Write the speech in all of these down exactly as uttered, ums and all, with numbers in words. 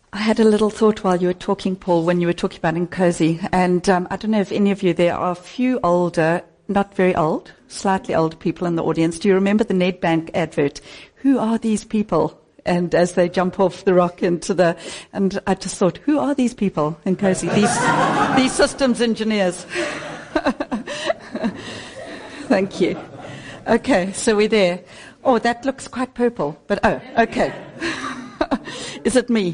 I had a little thought while you were talking, Paul, when you were talking about Nkosi, and um, I don't know if any of you, there are a few older, not very old, slightly older people in the audience. Do you remember the Nedbank advert? Who are these people? And as they jump off the rock into the, and I just thought, who are these people, Nkosi? These, these systems engineers. Thank you. Okay, so we're there. Oh, that looks quite purple, but oh, okay. Is it me?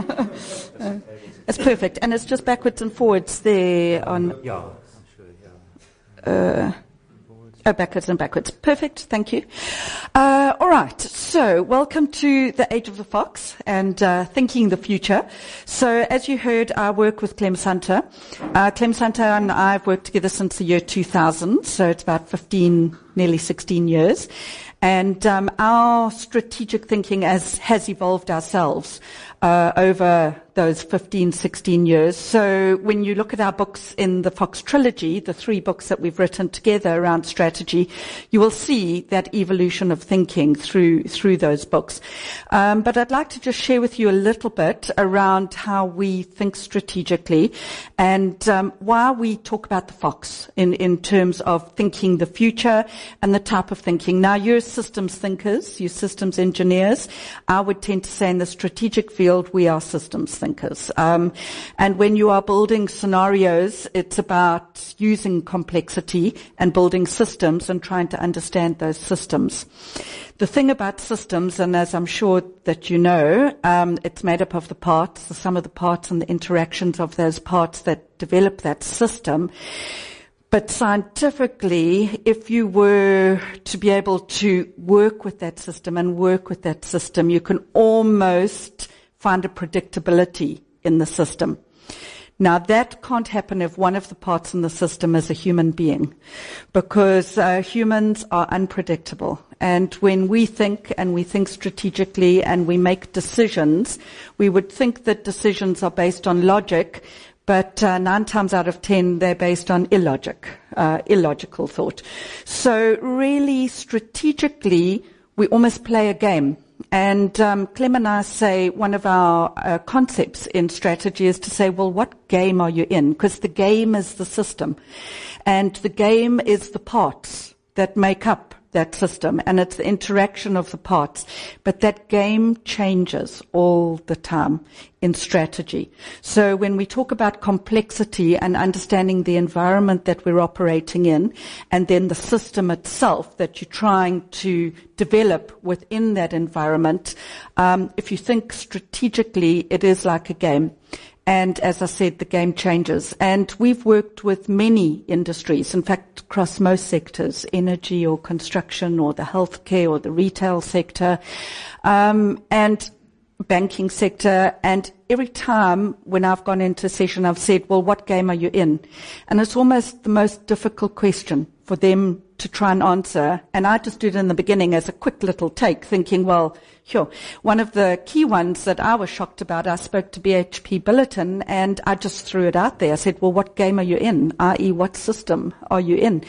uh, it's perfect. And it's just backwards and forwards there on... Yeah, I'm sure, yeah. Uh, oh, backwards and backwards. Perfect, thank you. Uh, all right, so welcome to the Age of the Fox and uh, Thinking the Future. So as you heard, I work with Clem Sunter. Uh, Clem Sunter and I have worked together since the year two thousand, so it's about fifteen, nearly sixteen years. And um, our strategic thinking as, has evolved ourselves uh, over those fifteen, sixteen years. So when you look at our books in the Fox trilogy, the three books that we've written together around strategy, you will see that evolution of thinking through through those books. Um, but I'd like to just share with you a little bit around how we think strategically and um, why we talk about the Fox in, in terms of thinking the future and the type of thinking. Now, you're systems thinkers, you're systems engineers. I would tend to say in the strategic field, we are systems thinkers. Um, and when you are building scenarios, it's about using complexity and building systems and trying to understand those systems. The thing about systems, and as I'm sure that you know, um, it's made up of the parts, the sum of the parts and the interactions of those parts that develop that system. But scientifically, if you were to be able to work with that system and work with that system, you can almost find a predictability in the system. Now, that can't happen if one of the parts in the system is a human being, because uh, humans are unpredictable. And when we think, and we think strategically, and we make decisions, we would think that decisions are based on logic, but uh, nine times out of ten, they're based on illogic, uh, illogical thought. So really, strategically, we almost play a game. And um, Clem and I say one of our uh, concepts in strategy is to say, well, what game are you in? Because the game is the system. And the game is the parts that make up that system, and it's the interaction of the parts. But that game changes all the time in strategy. So when we talk about complexity and understanding the environment that we're operating in, and then the system itself that you're trying to develop within that environment, um, if you think strategically, it is like a game. And as I said, the game changes. And we've worked with many industries, in fact, across most sectors, energy or construction or the healthcare or the retail sector, um, and banking sector. And every time when I've gone into a session, I've said, well, what game are you in? And it's almost the most difficult question for them to try and answer. And I just did it in the beginning as a quick little take, thinking, well, sure. One of the key ones that I was shocked about, I spoke to B H P Billiton, and I just threw it out there. I said, well, what game are you in? that is, what system are you in?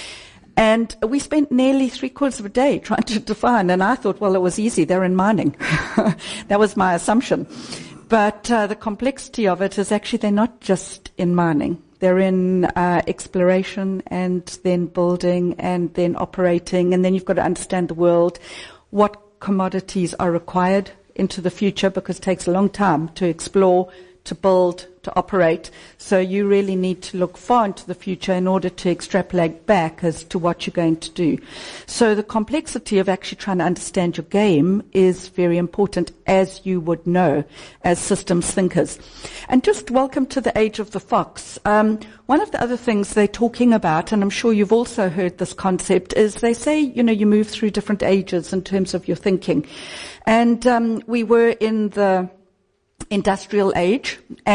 And we spent nearly three quarters of a day trying to define, and I thought, well, it was easy. They're in mining. That was my assumption. But uh, the complexity of it is actually they're not just in mining. They're in uh, exploration and then building and then operating, and then you've got to understand the world, what commodities are required into the future, because it takes a long time to explore, to build, to operate. So you really need to look far into the future in order to extrapolate back as to what you're going to do. So the complexity of actually trying to understand your game is very important, as you would know, as systems thinkers. And just welcome to the Age of the Fox. Um, one of the other things they're talking about, and I'm sure you've also heard this concept, is they say, you know, you move through different ages in terms of your thinking. And um, we were in the industrial age, and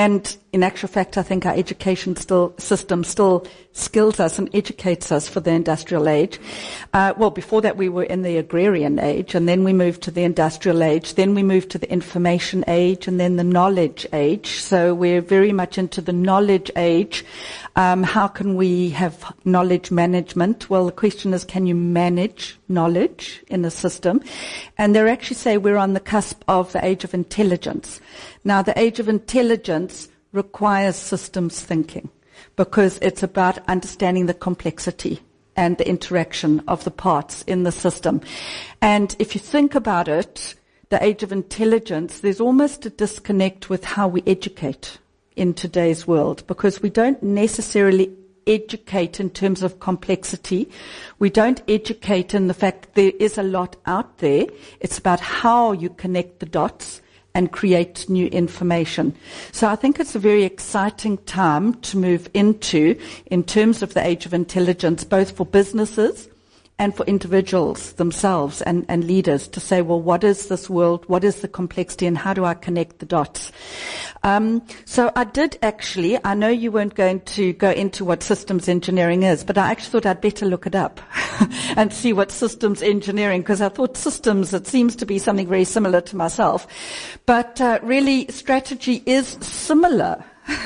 in actual fact, I think our education still, system still skills us and educates us for the industrial age. Uh, well, before that we were in the agrarian age, and then we moved to the industrial age, then we moved to the information age, and then the knowledge age. So we're very much into the knowledge age. Um, how can we have knowledge management? Well, the question is, can you manage knowledge in a system? And they actually say we're on the cusp of the age of intelligence. Now, the age of intelligence requires systems thinking, because it's about understanding the complexity and the interaction of the parts in the system. And if you think about it, the age of intelligence, there's almost a disconnect with how we educate in today's world, because we don't necessarily educate in terms of complexity. We don't educate in the fact that there is a lot out there. It's about how you connect the dots and create new information. So I think it's a very exciting time to move into in terms of the age of intelligence, both for businesses and for individuals themselves and, and leaders, to say, well, what is this world? What is the complexity, and how do I connect the dots? Um, so I did actually, I know you weren't going to go into what systems engineering is, but I actually thought I'd better look it up and see what systems engineering, because I thought systems, it seems to be something very similar to myself. But uh, really, strategy is similar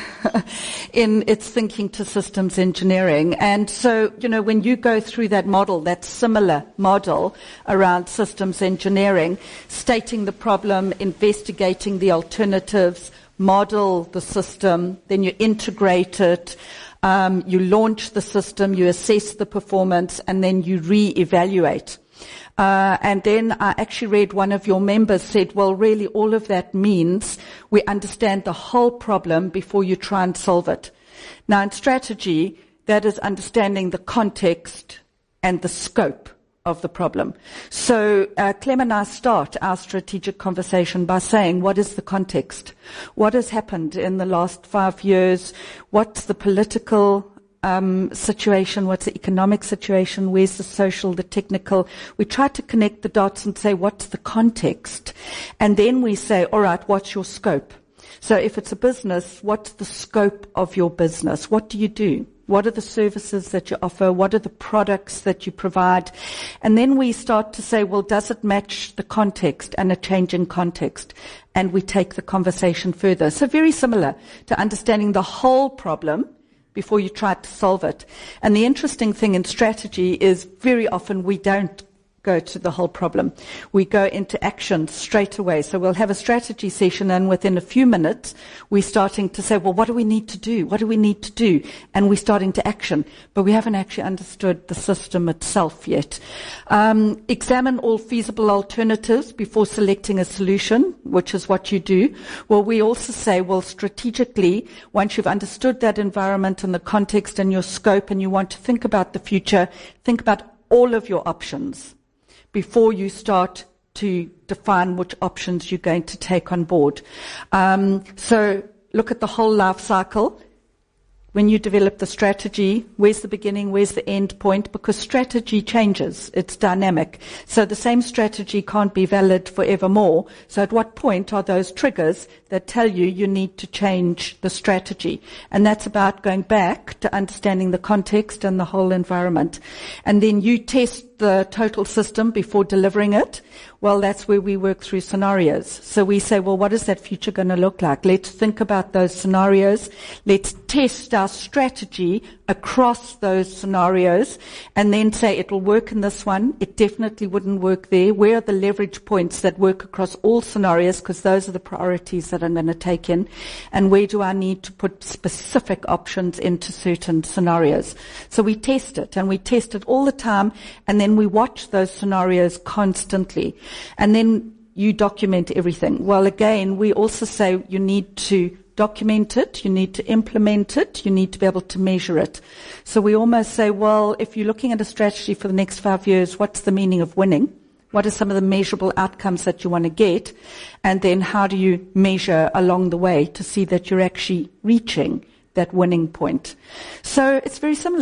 in its thinking to systems engineering. And so, you know, when you go through that model, that similar model around systems engineering, stating the problem, investigating the alternatives, model the system, then you integrate it, um, you launch the system, you assess the performance, and then you re-evaluate. Uh, and then I actually read one of your members said, well, really all of that means we understand the whole problem before you try and solve it. Now, in strategy, that is understanding the context and the scope of the problem. So uh, Clem and I start our strategic conversation by saying, what is the context? What has happened in the last five years? What's the political Um, situation, what's the economic situation, where's the social, the technical? We try to connect the dots and say, what's the context? And then we say, all right, what's your scope? So if it's a business, what's the scope of your business? What do you do? What are the services that you offer? What are the products that you provide? And then we start to say, well, does it match the context and a change in context? And we take the conversation further. So very similar to understanding the whole problem before you try to solve it. And the interesting thing in strategy is very often we don't go to the whole problem. We go into action straight away. So we'll have a strategy session, and within a few minutes, we're starting to say, well, what do we need to do? What do we need to do? And we're starting to action. But we haven't actually understood the system itself yet. Um, examine all feasible alternatives before selecting a solution, which is what you do. Well, we also say, well, strategically, once you've understood that environment and the context and your scope, and you want to think about the future, think about all of your options before you start to define which options you're going to take on board. Um, so look at the whole life cycle. When you develop the strategy, where's the beginning, where's the end point? Because strategy changes. It's dynamic. So the same strategy can't be valid forevermore. So at what point are those triggers that tell you you need to change the strategy? And that's about going back to understanding the context and the whole environment. And then you test the total system before delivering it. Well, that's where we work through scenarios. So we say, well, what is that future going to look like? Let's think about those scenarios. Let's test our strategy across those scenarios, and then say it'll work in this one. It definitely wouldn't work there. Where are the leverage points that work across all scenarios? Because those are the priorities that I'm going to take in. And where do I need to put specific options into certain scenarios? So we test it, and we test it all the time, and then we watch those scenarios constantly. And then you document everything. Well, again, we also say you need to document it, you need to implement it, you need to be able to measure it. So we almost say, well, if you're looking at a strategy for the next five years, what's the meaning of winning? What are some of the measurable outcomes that you want to get? And then how do you measure along the way to see that you're actually reaching that winning point? So it's very similar.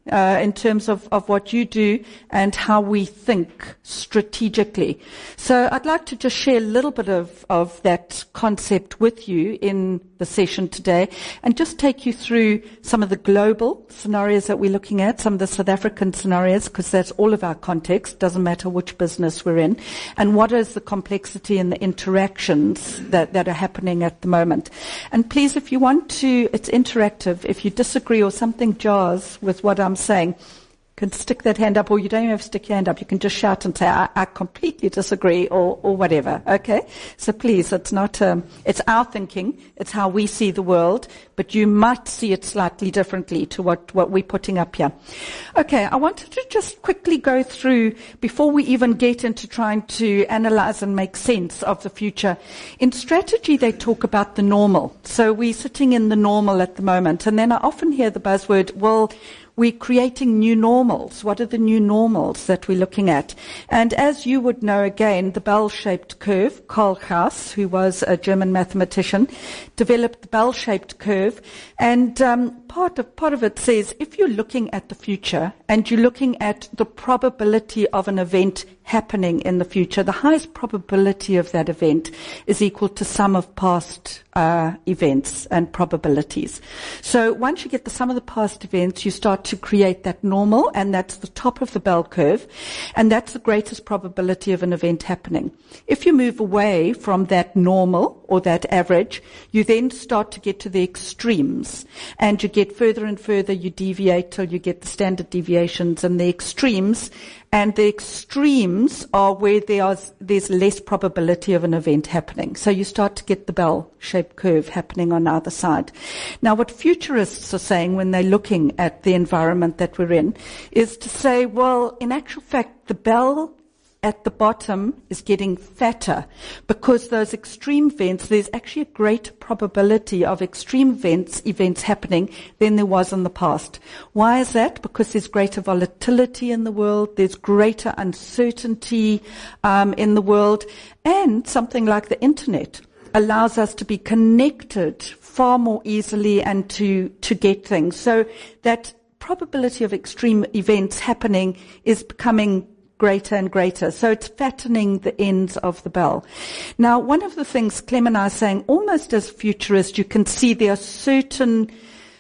uh, in terms of, of what you do and how we think strategically. So I'd like to just share a little bit of, of that concept with you in the session today and just take you through some of the global scenarios that we're looking at, some of the South African scenarios, because that's all of our context, doesn't matter which business we're in, and what is the complexity and the interactions that, that are happening at the moment. And please, if you want to, it's interactive. If you disagree or something jars with what I'm saying, you can stick that hand up, or you don't even have to stick your hand up. You can just shout and say, I, I completely disagree, or, or whatever, okay? So please, it's not, um, it's our thinking, it's how we see the world, but you might see it slightly differently to what, what we're putting up here. Okay, I wanted to just quickly go through, before we even get into trying to analyze and make sense of the future. In strategy, they talk about the normal. So we're sitting in the normal at the moment, and then I often hear the buzzword, well, we're creating new normals. What are the new normals that we're looking at? And as you would know, again, the bell-shaped curve, Karl Gauss, who was a German mathematician, developed the bell-shaped curve. And um, part of part of it says, if you're looking at the future and you're looking at the probability of an event happening in the future, the highest probability of that event is equal to sum of past uh, events and probabilities. So once you get the sum of the past events, you start to create that normal, and that's the top of the bell curve, and that's the greatest probability of an event happening. If you move away from that normal or that average, you then start to get to the extremes, and you get further and further, you deviate till you get the standard deviations and the extremes. And the extremes are where there's, there's less probability of an event happening. So you start to get the bell-shaped curve happening on either side. Now, what futurists are saying when they're looking at the environment that we're in is to say, well, in actual fact, the bell at the bottom is getting fatter because those extreme events, there's actually a greater probability of extreme events, events happening than there was in the past. Why is that? Because there's greater volatility in the world, there's greater uncertainty um, in the world, and something like the internet allows us to be connected far more easily and to, to get things. So that probability of extreme events happening is becoming greater and greater. So it's fattening the ends of the bell. Now, one of the things Clem and I are saying, almost as futurists, you can see there are certain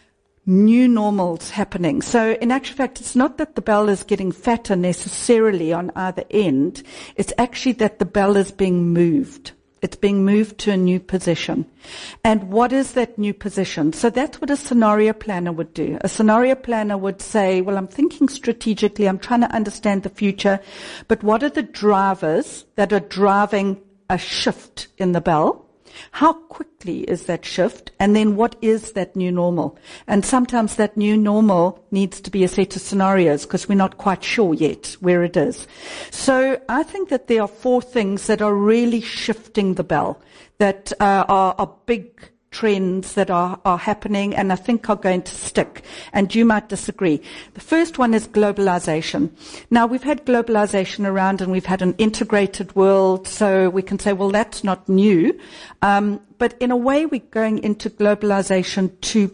new normals happening. So in actual fact, it's not that the bell is getting fatter necessarily on either end. It's actually that the bell is being moved. It's being moved to a new position. And what is that new position? So that's what a scenario planner would do. A scenario planner would say, well, I'm thinking strategically, I'm trying to understand the future, but what are the drivers that are driving a shift in the bell? How quickly is that shift? And then what is that new normal? And sometimes that new normal needs to be a set of scenarios because we're not quite sure yet where it is. So I think that there are four things that are really shifting the bell, that uh, are, are big trends that are, are happening and I think are going to stick. And you might disagree. The first one is globalization. Now, we've had globalization around and we've had an integrated world, so we can say, well, that's not new. Um, but in a way, we're going into globalization two.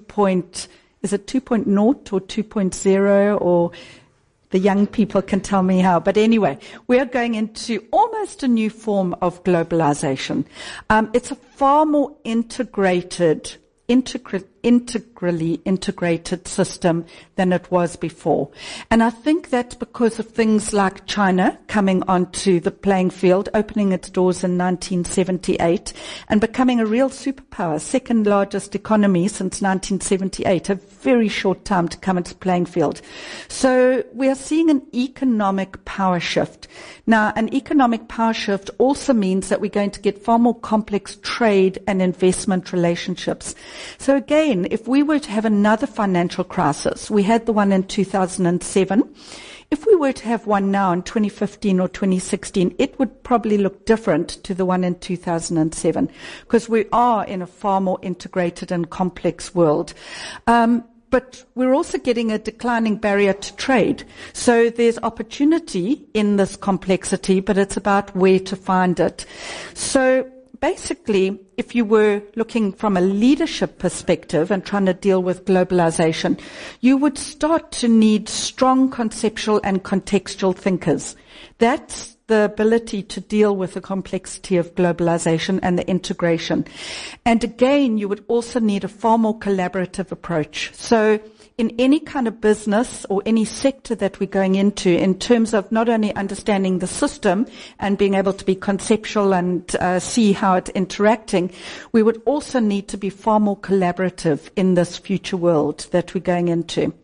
Is it two point oh or two point oh, or the young people can tell me how. But anyway, we are going into almost a new form of globalization. Um, it's a far more integrated, integra- integrally integrated system than it was before. And I think that's because of things like China coming onto the playing field, opening its doors in nineteen seventy-eight and becoming a real superpower, second largest economy since nineteen seventy-eight, a very short time to come into the playing field. So we are seeing an economic power shift. Now, an economic power shift also means that we're going to get far more complex trade and investment relationships. So again, if we were to have another financial crisis, we had the one in two thousand seven. If we were to have one now in twenty fifteen or twenty sixteen, it would probably look different to the one in two thousand seven because we are in a far more integrated and complex world. Um, But we're also getting a declining barrier to trade. So there's opportunity in this complexity, but it's about where to find it. So basically, if you were looking from a leadership perspective and trying to deal with globalization, you would start to need strong conceptual and contextual thinkers. That's the ability to deal with the complexity of globalization and the integration. And again, you would also need a far more collaborative approach. So in any kind of business or any sector that we're going into, in terms of not only understanding the system and being able to be conceptual and uh, see how it's interacting, we would also need to be far more collaborative in this future world that we're going into.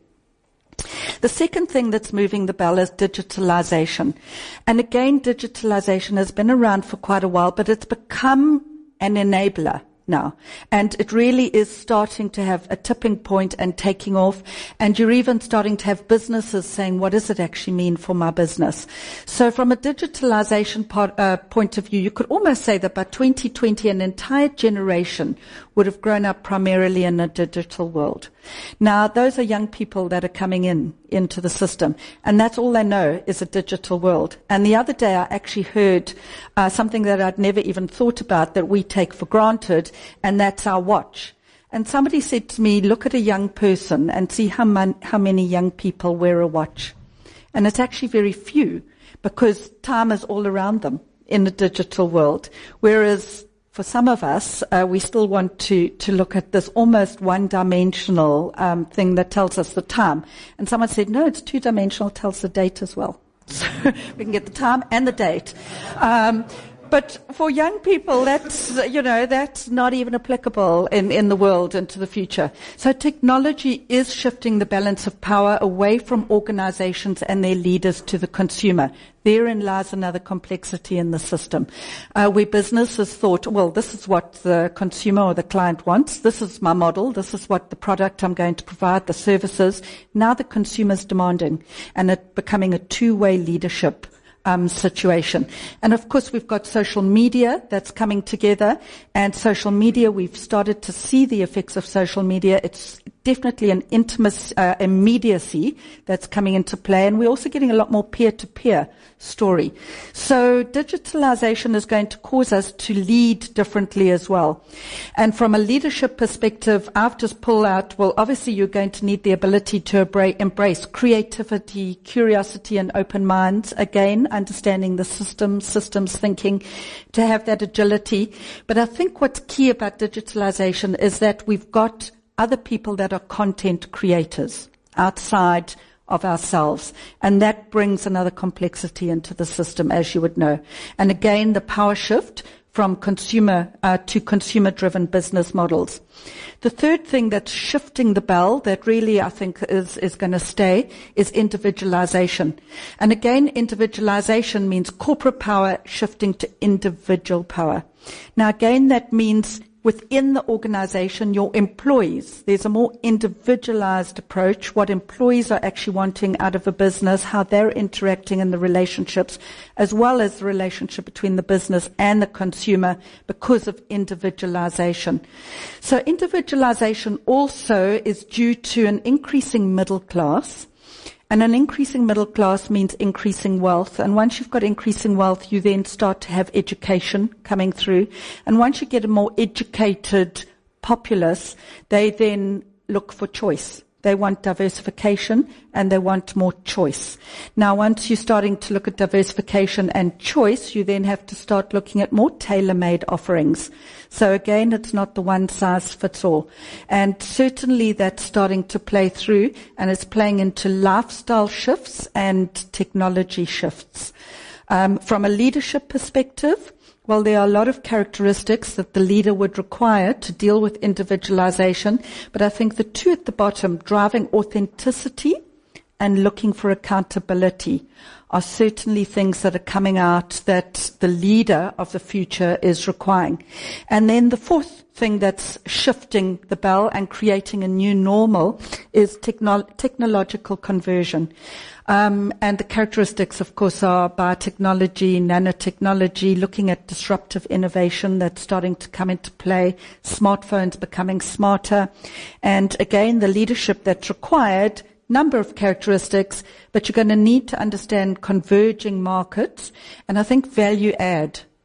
The second thing that's moving the bell is digitalization. And again, digitalization has been around for quite a while, but it's become an enabler now. And it really is starting to have a tipping point and taking off. And you're even starting to have businesses saying, what does it actually mean for my business? So from a digitalization part, uh, point of view, you could almost say that by twenty twenty, an entire generation would have grown up primarily in a digital world. Now, those are young people that are coming in into the system, and that's all they know is a digital world. And the other day I actually heard uh, something that I'd never even thought about that we take for granted, and that's our watch. And somebody said to me, look at a young person and see how, man, how many young people wear a watch. And it's actually very few, because time is all around them in the digital world. Whereas for some of us, uh, we still want to, to look at this almost one-dimensional um, thing that tells us the time. And someone said, no, it's two-dimensional, tells the date as well. So we can get the time and the date. Um, But for young people, that's, you know, that's not even applicable in, in the world into the future. So technology is shifting the balance of power away from organizations and their leaders to the consumer. Therein lies another complexity in the system. Uh, where businesses thought, well, this is what the consumer or the client wants. This is my model. This is what the product I'm going to provide, the services. Now the consumer's demanding, and it becoming a two-way leadership Um, situation. And of course, we've got social media that's coming together, and social media, we've started to see the effects of social media. It's definitely an intimacy, uh, immediacy that's coming into play, and we're also getting a lot more peer-to-peer story. So digitalization is going to cause us to lead differently as well. And from a leadership perspective, I've just pulled out, well, obviously you're going to need the ability to embrace creativity, curiosity, and open minds. Again, understanding the system, systems thinking, to have that agility. But I think what's key about digitalization is that we've got other people that are content creators outside of ourselves. And that brings another complexity into the system, as you would know. And again, the power shift from consumer uh, to consumer-driven business models. The third thing that's shifting the bell that really I think is, is going to stay is individualization. And again, individualization means corporate power shifting to individual power. Now again, that means within the organization, your employees, there's a more individualized approach, what employees are actually wanting out of a business, how they're interacting in the relationships, as well as the relationship between the business and the consumer because of individualization. So individualization also is due to an increasing middle class. And an increasing middle class means increasing wealth. And once you've got increasing wealth, you then start to have education coming through. And once you get a more educated populace, they then look for choice. They want diversification and they want more choice. Now, once you're starting to look at diversification and choice, you then have to start looking at more tailor-made offerings. So again, it's not the one size fits all. And certainly that's starting to play through, and it's playing into lifestyle shifts and technology shifts. Um, from a leadership perspective, well, there are a lot of characteristics that the leader would require to deal with individualization, but I think the two at the bottom, driving authenticity and looking for accountability, are certainly things that are coming out that the leader of the future is requiring. And then the fourth thing that's shifting the bell and creating a new normal is techno- technological conversion. Um, and the characteristics, of course, are biotechnology, nanotechnology, looking at disruptive innovation that's starting to come into play, smartphones becoming smarter, and again, the leadership that's required, number of characteristics, but you're going to need to understand converging markets, and I think value add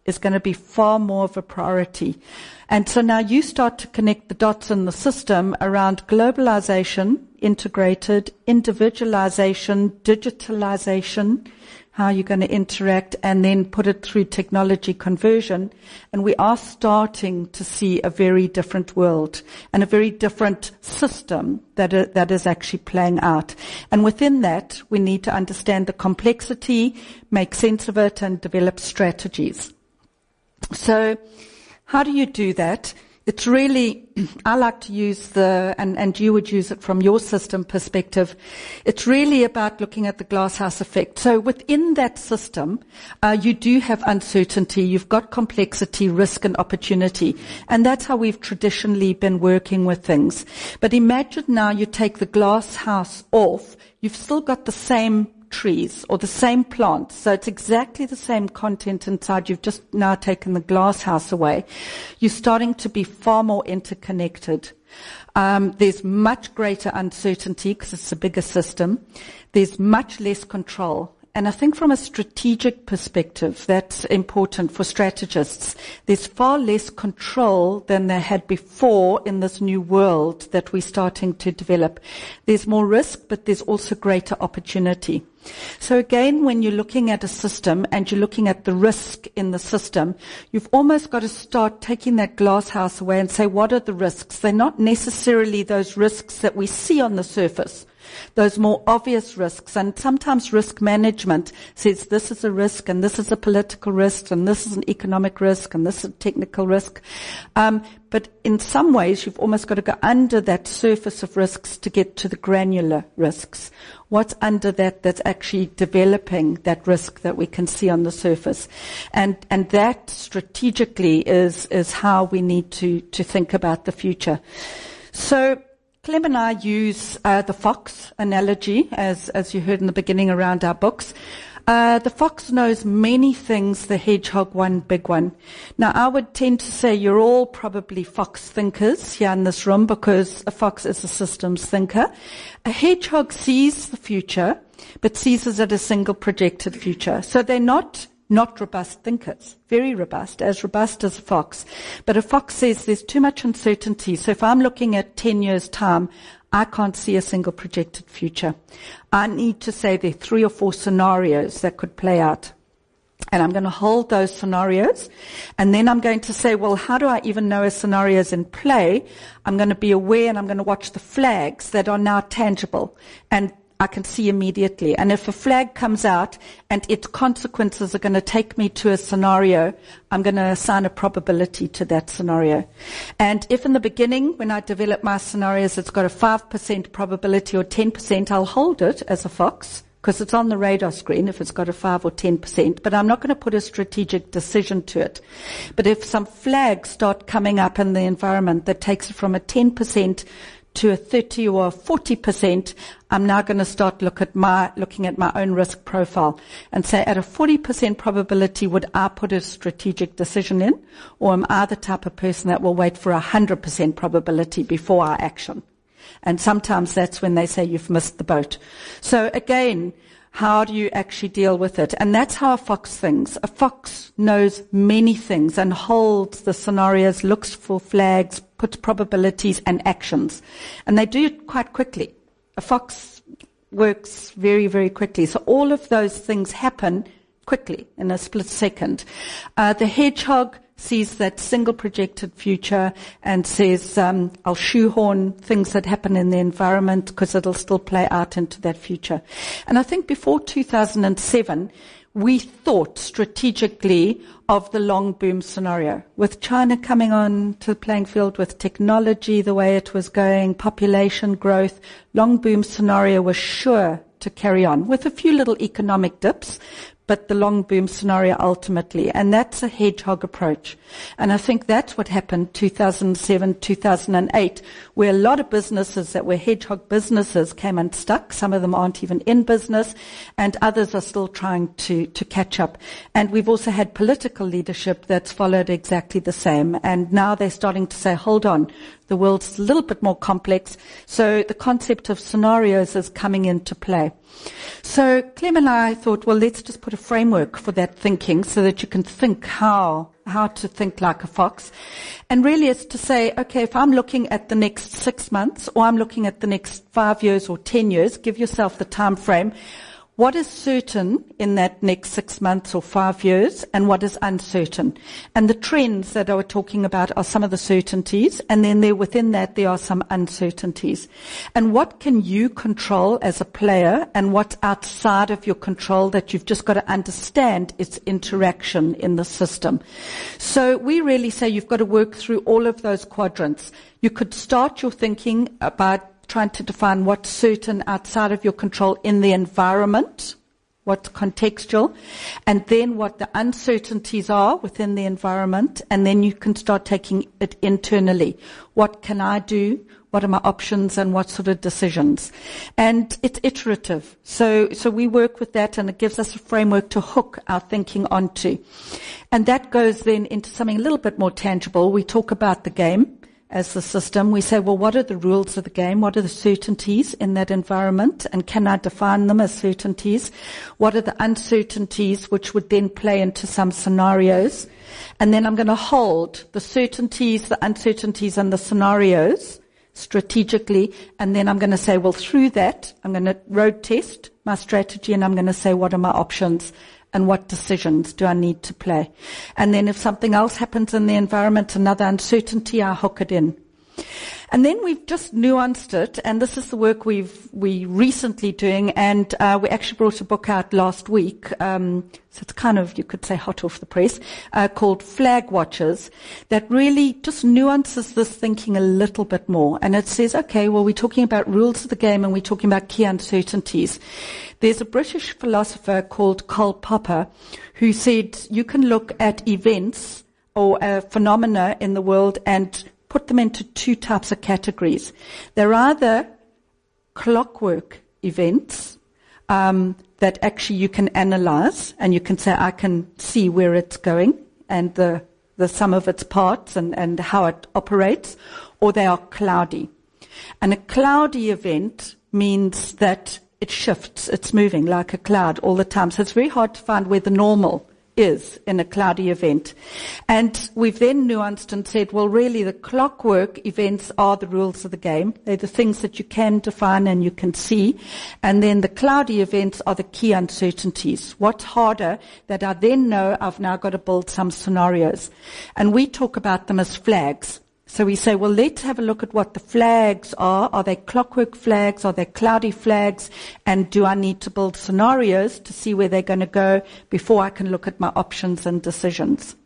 is going to be far more of a priority. And so now you start to connect the dots in the system around globalization, integrated, individualization, digitalization, how you're going to interact, and then put it through technology conversion. And we are starting to see a very different world and a very different system that is, that is actually playing out. And within that, we need to understand the complexity, make sense of it, and develop strategies. So how do you do that? It's really, I like to use the, and, and you would use it from your system perspective, it's really about looking at the glasshouse effect. So within that system, uh, you do have uncertainty, you've got complexity, risk and opportunity. And that's how we've traditionally been working with things. But imagine now you take the glasshouse off, you've still got the same trees or the same plants. So it's exactly the same content inside. You've just now taken the glass house away. You're starting to be far more interconnected. Um, there's much greater uncertainty because it's a bigger system. There's much less control. And I think from a strategic perspective, that's important for strategists. There's far less control than they had before in this new world that we're starting to develop. There's more risk, but there's also greater opportunity. So again, when you're looking at a system and you're looking at the risk in the system, you've almost got to start taking that glass house away and say, what are the risks? They're not necessarily those risks that we see on the surface. Those more obvious risks, and sometimes risk management says this is a risk and this is a political risk and this is an economic risk and this is a technical risk. Um, but in some ways you've almost got to go under that surface of risks to get to the granular risks. What's under that that's actually developing that risk that we can see on the surface? And, and that strategically is, is how we need to, to think about the future. So, Clem and I use uh, the fox analogy, as, as you heard in the beginning around our books. Uh, the fox knows many things, the hedgehog one big one. Now, I would tend to say you're all probably fox thinkers here in this room because a fox is a systems thinker. A hedgehog sees the future, but sees it as a single projected future. So they're not not robust thinkers, very robust, as robust as a fox. But a fox says there's too much uncertainty. So if I'm looking at ten years' time, I can't see a single projected future. I need to say there are three or four scenarios that could play out. And I'm going to hold those scenarios. And then I'm going to say, well, how do I even know a scenario is in play? I'm going to be aware and I'm going to watch the flags that are now tangible. And I can see immediately. And if a flag comes out and its consequences are going to take me to a scenario, I'm going to assign a probability to that scenario. And if in the beginning, when I develop my scenarios, it's got a five percent probability or ten percent, I'll hold it as a fox because it's on the radar screen if it's got a five or ten percent, but I'm not going to put a strategic decision to it. But if some flags start coming up in the environment that takes it from a ten percent to a thirty or a forty percent, I'm now going to start look at my, looking at my own risk profile and say at a forty percent probability, would I put a strategic decision in, or am I the type of person that will wait for a one hundred percent probability before I action? And sometimes that's when they say you've missed the boat. So again, how do you actually deal with it? And that's how a fox thinks. A fox knows many things and holds the scenarios, looks for flags, puts probabilities and actions. And they do it quite quickly. A fox works very, very quickly. So all of those things happen quickly in a split second. Uh, the hedgehog sees that single projected future and says, um, I'll shoehorn things that happen in the environment because it'll still play out into that future. And I think before two thousand seven, we thought strategically of the long boom scenario. With China coming on to the playing field, with technology the way it was going, population growth, long boom scenario was sure to carry on with a few little economic dips, but the long boom scenario ultimately. And that's a hedgehog approach. And I think that's what happened two thousand seven, two thousand eight, where a lot of businesses that were hedgehog businesses came unstuck. Some of them aren't even in business, and others are still trying to, to catch up. And we've also had political leadership that's followed exactly the same. And now they're starting to say, hold on, The world's a little bit more complex. So the concept of scenarios is coming into play. So Clem and I thought, well, let's just put a framework for that thinking so that you can think how, how to think like a fox. And really it's to say, okay, if I'm looking at the next six months or I'm looking at the next five years or ten years, give yourself the time frame. What is certain in that next six months or five years, and what is uncertain? And the trends that I was talking about are some of the certainties, and then there within that there are some uncertainties. And what can you control as a player, and what's outside of your control that you've just got to understand its interaction in the system. So we really say you've got to work through all of those quadrants. You could start your thinking about trying to define what's certain outside of your control in the environment, what's contextual, and then what the uncertainties are within the environment, and then you can start taking it internally. What can I do? What are my options, and what sort of decisions? And it's iterative. So, so we work with that, and it gives us a framework to hook our thinking onto. And that goes then into something a little bit more tangible. We talk about the game as the system. We say, well, what are the rules of the game? What are the certainties in that environment? And can I define them as certainties? What are the uncertainties, which would then play into some scenarios? And then I'm going to hold the certainties, the uncertainties, and the scenarios strategically. And then I'm going to say, well, through that, I'm going to road test my strategy, and I'm going to say, what are my options? And what decisions do I need to play? And then if something else happens in the environment, another uncertainty, I hook it in. And then we've just nuanced it, and this is the work we've we recently doing, and uh, we actually brought a book out last week, um, so it's kind of, you could say, hot off the press, uh, called Flag Watchers, that really just nuances this thinking a little bit more. And it says, okay, well, we're talking about rules of the game, and we're talking about key uncertainties. There's a British philosopher called Karl Popper who said you can look at events or uh, phenomena in the world and put them into two types of categories. They're either clockwork events um, that actually you can analyze, and you can say, I can see where it's going and the, the sum of its parts and, and how it operates, or they are cloudy. And a cloudy event means that it shifts, it's moving like a cloud all the time. So it's very hard to find where the normal is in a cloudy event. And we've then nuanced and said, well, really the clockwork events are the rules of the game. They're the things that you can define and you can see. And then the cloudy events are the key uncertainties. What's harder that I then know I've now got to build some scenarios. And we talk about them as flags. So we say, well, let's have a look at what the flags are. Are they clockwork flags? Are they cloudy flags? And do I need to build scenarios to see where they're going to go before I can look at my options and decisions?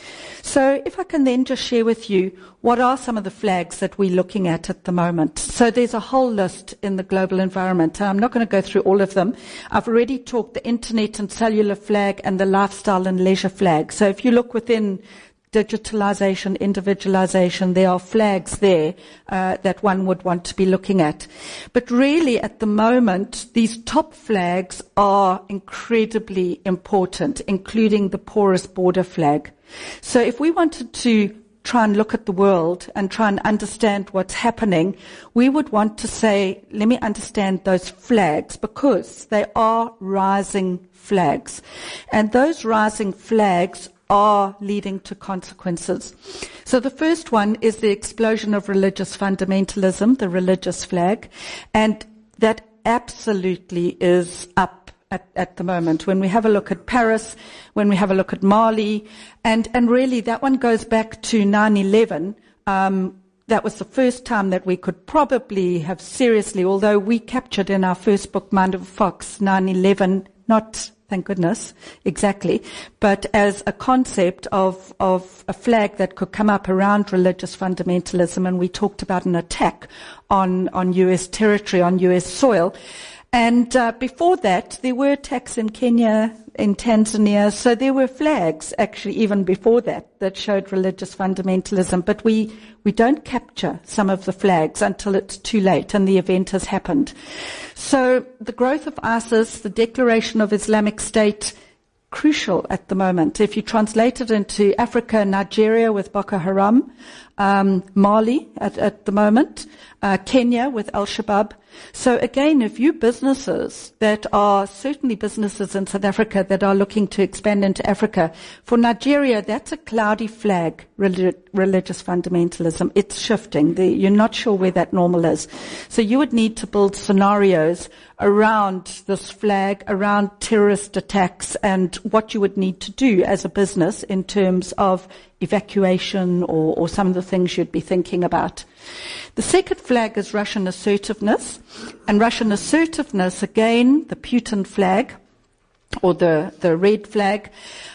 So if I can then just share with you, what are some of the flags that we're looking at at the moment? So there's a whole list in the global environment. I'm not going to go through all of them. I've already talked the internet and cellular flag and the lifestyle and leisure flag. So if you look within digitalization, individualization, there are flags there uh, that one would want to be looking at. But really, at the moment, these top flags are incredibly important, including the porous border flag. So if we wanted to try and look at the world and try and understand what's happening, we would want to say, let me understand those flags, because they are rising flags. And those rising flags are leading to consequences. So the first one is the explosion of religious fundamentalism, the religious flag, and that absolutely is up at, at the moment. When we have a look at Paris, when we have a look at Mali, and, and really that one goes back to nine eleven. Um, that was the first time that we could probably have seriously, although we captured in our first book, Mind of a Fox, nine eleven, not thank goodness, exactly, but as a concept of, of a flag that could come up around religious fundamentalism, and we talked about an attack on, on U S territory, on U S soil. And uh, before that, there were attacks in Kenya, in Tanzania, so there were flags, actually, even before that, that showed religious fundamentalism, but we, we don't capture some of the flags until it's too late and the event has happened. So the growth of ISIS, the declaration of Islamic State, crucial at the moment. If you translate it into Africa, Nigeria with Boko Haram, um, Mali at, at the moment, uh, Kenya with Al-Shabaab. So again, if you businesses that are certainly businesses in South Africa that are looking to expand into Africa, for Nigeria, that's a cloudy flag, relig- religious fundamentalism. It's shifting. The, you're not sure where that normal is. So you would need to build scenarios around this flag, around terrorist attacks, and what you would need to do as a business in terms of evacuation or, or some of the things you'd be thinking about. The second flag is Russian assertiveness. And Russian assertiveness, again, the Putin flag, or the, the red flag.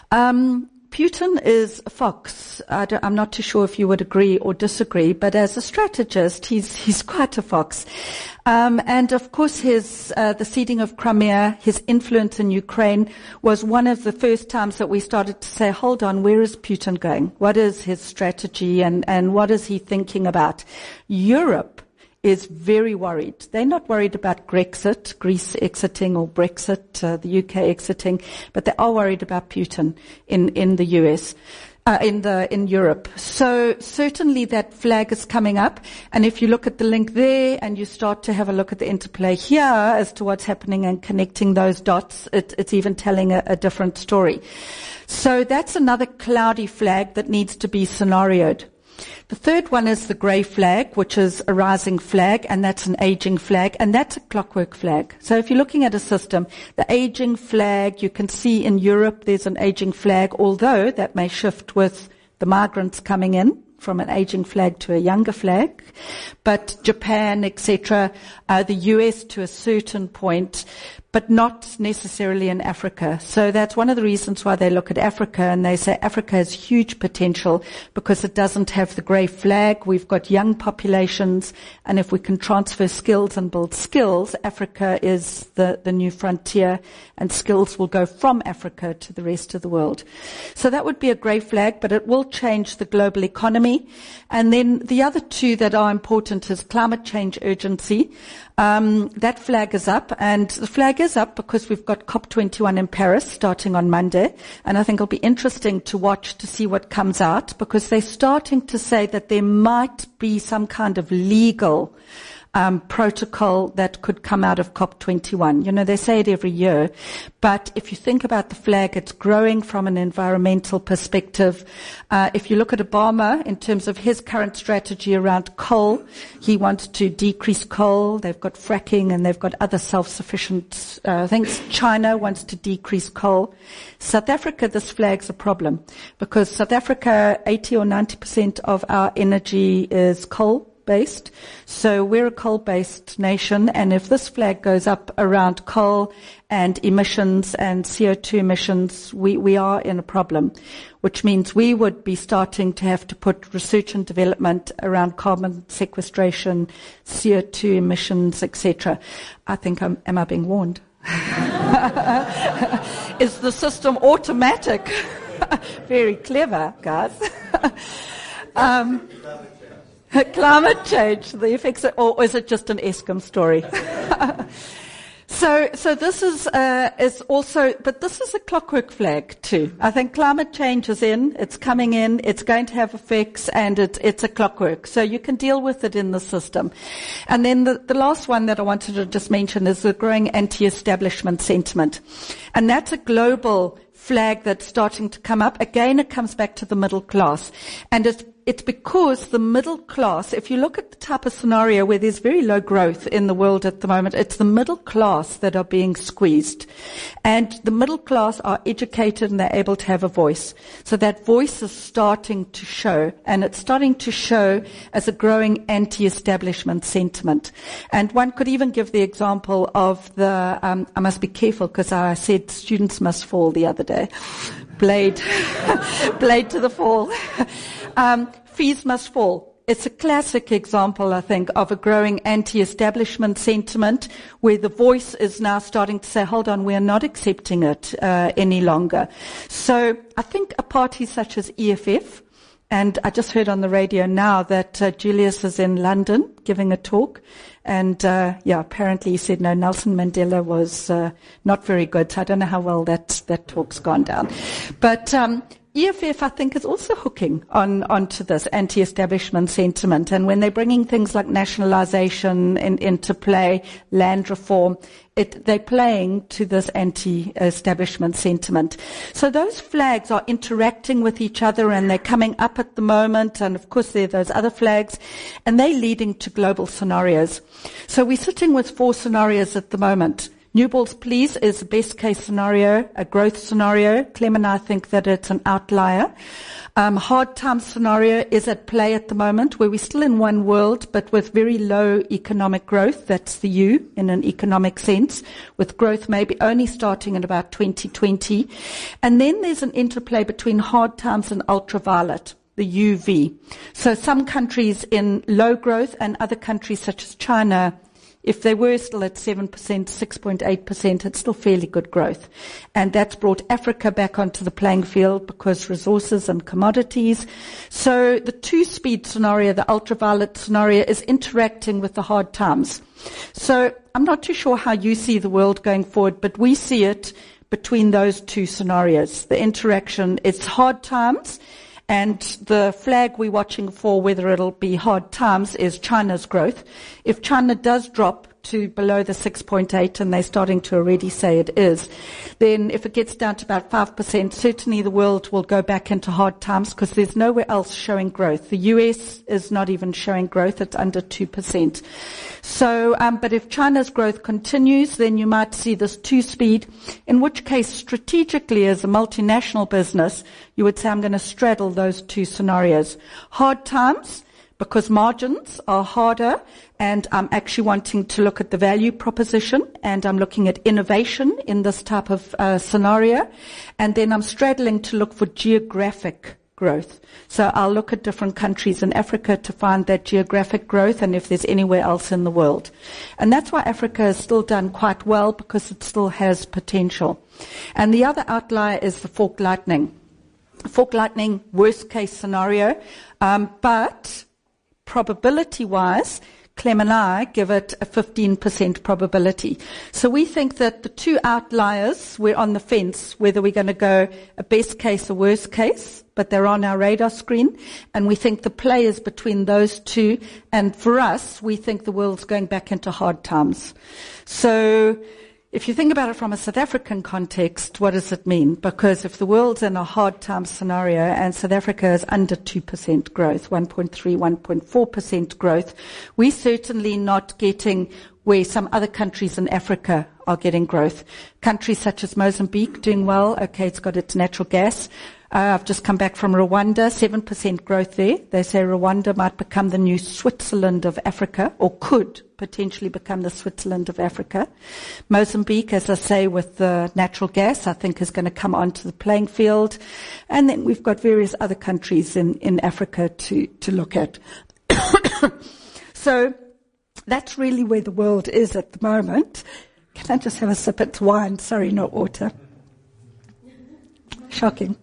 Um, Putin is a fox. I don't, I'm not too sure if you would agree or disagree, but as a strategist, he's he's quite a fox. Um, and of course, his uh, the ceding of Crimea, his influence in Ukraine, was one of the first times that we started to say, "Hold on, where is Putin going? What is his strategy, and and what is he thinking about?" Europe is very worried. They're not worried about Grexit, Greece exiting, or Brexit, uh, the U K exiting, but they are worried about Putin in, in the U S, uh, in the, in Europe. So certainly that flag is coming up. And if you look at the link there and you start to have a look at the interplay here as to what's happening and connecting those dots, it, it's even telling a, a different story. So that's another cloudy flag that needs to be scenarioed. The third one is the grey flag, which is a rising flag, and that's an aging flag, and that's a clockwork flag. So if you're looking at a system, the aging flag, you can see in Europe there's an aging flag, although that may shift with the migrants coming in from an aging flag to a younger flag. But Japan, et cetera, uh, the U S to a certain point, but not necessarily in Africa. So that's one of the reasons why they look at Africa and they say Africa has huge potential because it doesn't have the grey flag. We've got young populations, and if we can transfer skills and build skills, Africa is the, the new frontier, and skills will go from Africa to the rest of the world. So that would be a grey flag, but it will change the global economy. And then the other two that are important is climate change urgency. Um, that flag is up, and the flag is up because we've got COP twenty-one in Paris starting on Monday, and I think it'll be interesting to watch to see what comes out, because they're starting to say that there might be some kind of legal Um, protocol that could come out of COP twenty-one. You know, they say it every year, but if you think about the flag, it's growing from an environmental perspective. Uh, if you look at Obama in terms of his current strategy around coal, he wants to decrease coal. They've got fracking and they've got other self-sufficient uh, things. China wants to decrease coal. South Africa, this flag's a problem because South Africa, eighty or ninety percent of our energy is coal based. So we're a coal-based nation, and if this flag goes up around coal and emissions and C O two emissions, we, we are in a problem, which means we would be starting to have to put research and development around carbon sequestration, C O two emissions, et cetera. I think I'm, am I being warned? Is the system automatic? Very clever, guys. um, Climate change, the effects, of, or is it just an Eskom story? so, so this is uh, is also, but this is a clockwork flag too. I think climate change is in, it's coming in, it's going to have effects, and it, it's a clockwork. So you can deal with it in the system. And then the, the last one that I wanted to just mention is the growing anti-establishment sentiment, and that's a global flag that's starting to come up. Again, it comes back to the middle class, and it's It's because the middle class, if you look at the type of scenario where there's very low growth in the world at the moment, it's the middle class that are being squeezed. And the middle class are educated and they're able to have a voice. So that voice is starting to show, and it's starting to show as a growing anti-establishment sentiment. And one could even give the example of the, um, I must be careful because I said students must fall the other day. Blade, blade to the fall. Um, fees must fall. It's a classic example, I think, of a growing anti-establishment sentiment where the voice is now starting to say, hold on, we're not accepting it uh, any longer. So I think a party such as E F F, and I just heard on the radio now that uh, Julius is in London giving a talk, and uh, yeah, apparently he said, no, Nelson Mandela was uh, not very good. So I don't know how well that, that talk's gone down. But um E F F, I think, is also hooking on onto this anti-establishment sentiment. And when they're bringing things like nationalisation in, into play, land reform, it, they're playing to this anti-establishment sentiment. So those flags are interacting with each other, and they're coming up at the moment. And, of course, there are those other flags. And they're leading to global scenarios. So we're sitting with four scenarios at the moment. Newballs Please is the best case scenario, a growth scenario. Clem and I think that it's an outlier. Um, hard times scenario is at play at the moment, where we're still in one world, but with very low economic growth. That's the U in an economic sense, with growth maybe only starting in about twenty twenty. And then there's an interplay between hard times and ultraviolet, the U V. So some countries in low growth and other countries such as China, if they were still at seven percent, six point eight percent, it's still fairly good growth. And that's brought Africa back onto the playing field because resources and commodities. So the two-speed scenario, the ultraviolet scenario, is interacting with the hard times. So I'm not too sure how you see the world going forward, but we see it between those two scenarios. The interaction is hard times. And the flag we're watching for, whether it'll be hard times, is China's growth. If China does drop to below the six point eight, and they're starting to already say it is, then if it gets down to about five percent, certainly the world will go back into hard times because there's nowhere else showing growth. The U S is not even showing growth. It's under two percent. So, um, but if China's growth continues, then you might see this two-speed, in which case strategically as a multinational business, you would say I'm going to straddle those two scenarios. Hard times, because margins are harder, and I'm actually wanting to look at the value proposition, and I'm looking at innovation in this type of uh, scenario, and then I'm straddling to look for geographic growth. So I'll look at different countries in Africa to find that geographic growth and if there's anywhere else in the world. And that's why Africa has still done quite well, because it still has potential. And the other outlier is the fork lightning. Fork lightning, worst case scenario, um, but probability-wise, Clem and I give it a fifteen percent probability. So we think that the two outliers, we're on the fence whether we're going to go a best case or worst case, but they're on our radar screen, and we think the play is between those two, and for us, we think the world's going back into hard times. So if you think about it from a South African context, what does it mean? Because if the world's in a hard time scenario and South Africa is under two percent growth, one point three, one point four percent growth, we're certainly not getting where some other countries in Africa are getting growth. Countries such as Mozambique doing well. Okay, it's got its natural gas. Uh, I've just come back from Rwanda, seven percent growth there. They say Rwanda might become the new Switzerland of Africa, or could potentially become the Switzerland of Africa. Mozambique, as I say, with the natural gas, I think is going to come onto the playing field. And then we've got various other countries in, in Africa to, to look at. So that's really where the world is at the moment. Can I just have a sip of wine? Sorry, not water. Shocking.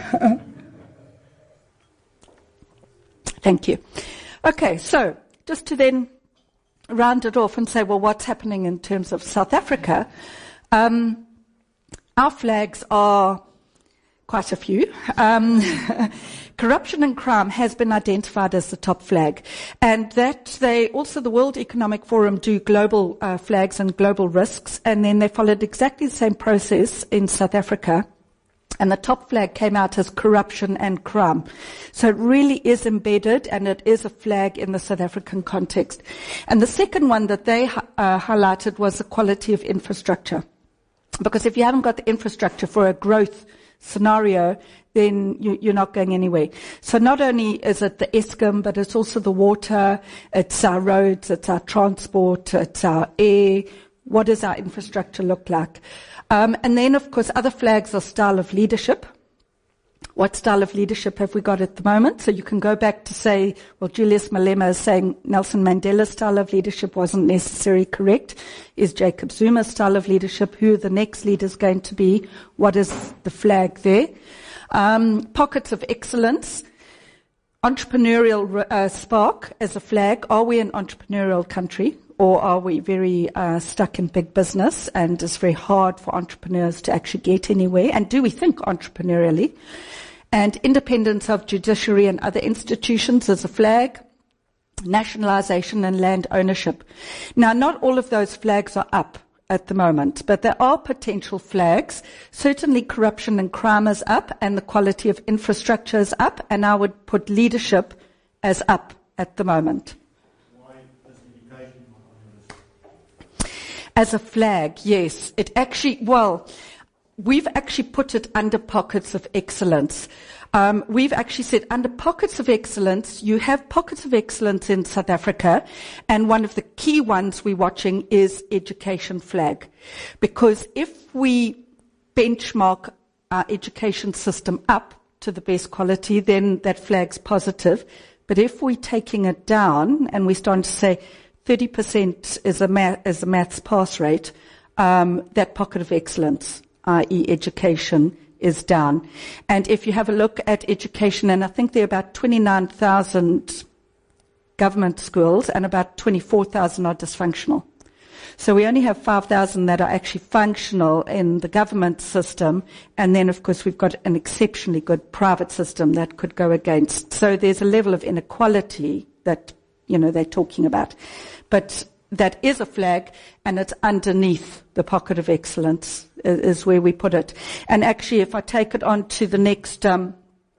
Thank you. Okay, so just to then round it off and say, well, what's happening in terms of South Africa? Um, our flags are quite a few. Um, corruption and crime has been identified as the top flag, and that they also, the World Economic Forum, do global uh, flags and global risks, and then they followed exactly the same process in South Africa. And the top flag came out as corruption and crime. So it really is embedded, and it is a flag in the South African context. And the second one that they uh, highlighted was the quality of infrastructure. Because if you haven't got the infrastructure for a growth scenario, then you, you're not going anywhere. So not only is it the Eskom, but it's also the water, it's our roads, it's our transport, it's our air. What does our infrastructure look like? Um, and then, of course, other flags are style of leadership. What style of leadership have we got at the moment? So you can go back to say, well, Julius Malema is saying Nelson Mandela's style of leadership wasn't necessarily correct. Is Jacob Zuma's style of leadership? Who are the next leaders going to be? What is the flag there? Um, pockets of excellence. Entrepreneurial uh, spark as a flag. Are we an entrepreneurial country? Or are we very uh, stuck in big business, and it's very hard for entrepreneurs to actually get anywhere? And do we think entrepreneurially? And independence of judiciary and other institutions is a flag. Nationalization and land ownership. Now, not all of those flags are up at the moment, but there are potential flags. Certainly corruption and crime is up, and the quality of infrastructure is up, and I would put leadership as up at the moment. Why is education not on the list? As a flag, yes. It actually, well, we've actually put it under pockets of excellence. Um, we've actually said under pockets of excellence, you have pockets of excellence in South Africa, and one of the key ones we're watching is education flag. Because if we benchmark our education system up to the best quality, then that flag's positive. But if we're taking it down and we're starting to say thirty percent is a, math, is a maths pass rate, um, that pocket of excellence, that is education, is down. And if you have a look at education, and I think there are about twenty-nine thousand government schools and about twenty-four thousand are dysfunctional. So we only have five thousand that are actually functional in the government system, and then of course we've got an exceptionally good private system that could go against. So there's a level of inequality that, you know, they're talking about. But that is a flag, and it's underneath the pocket of excellence is where we put it. And actually, if I take it on to the next um,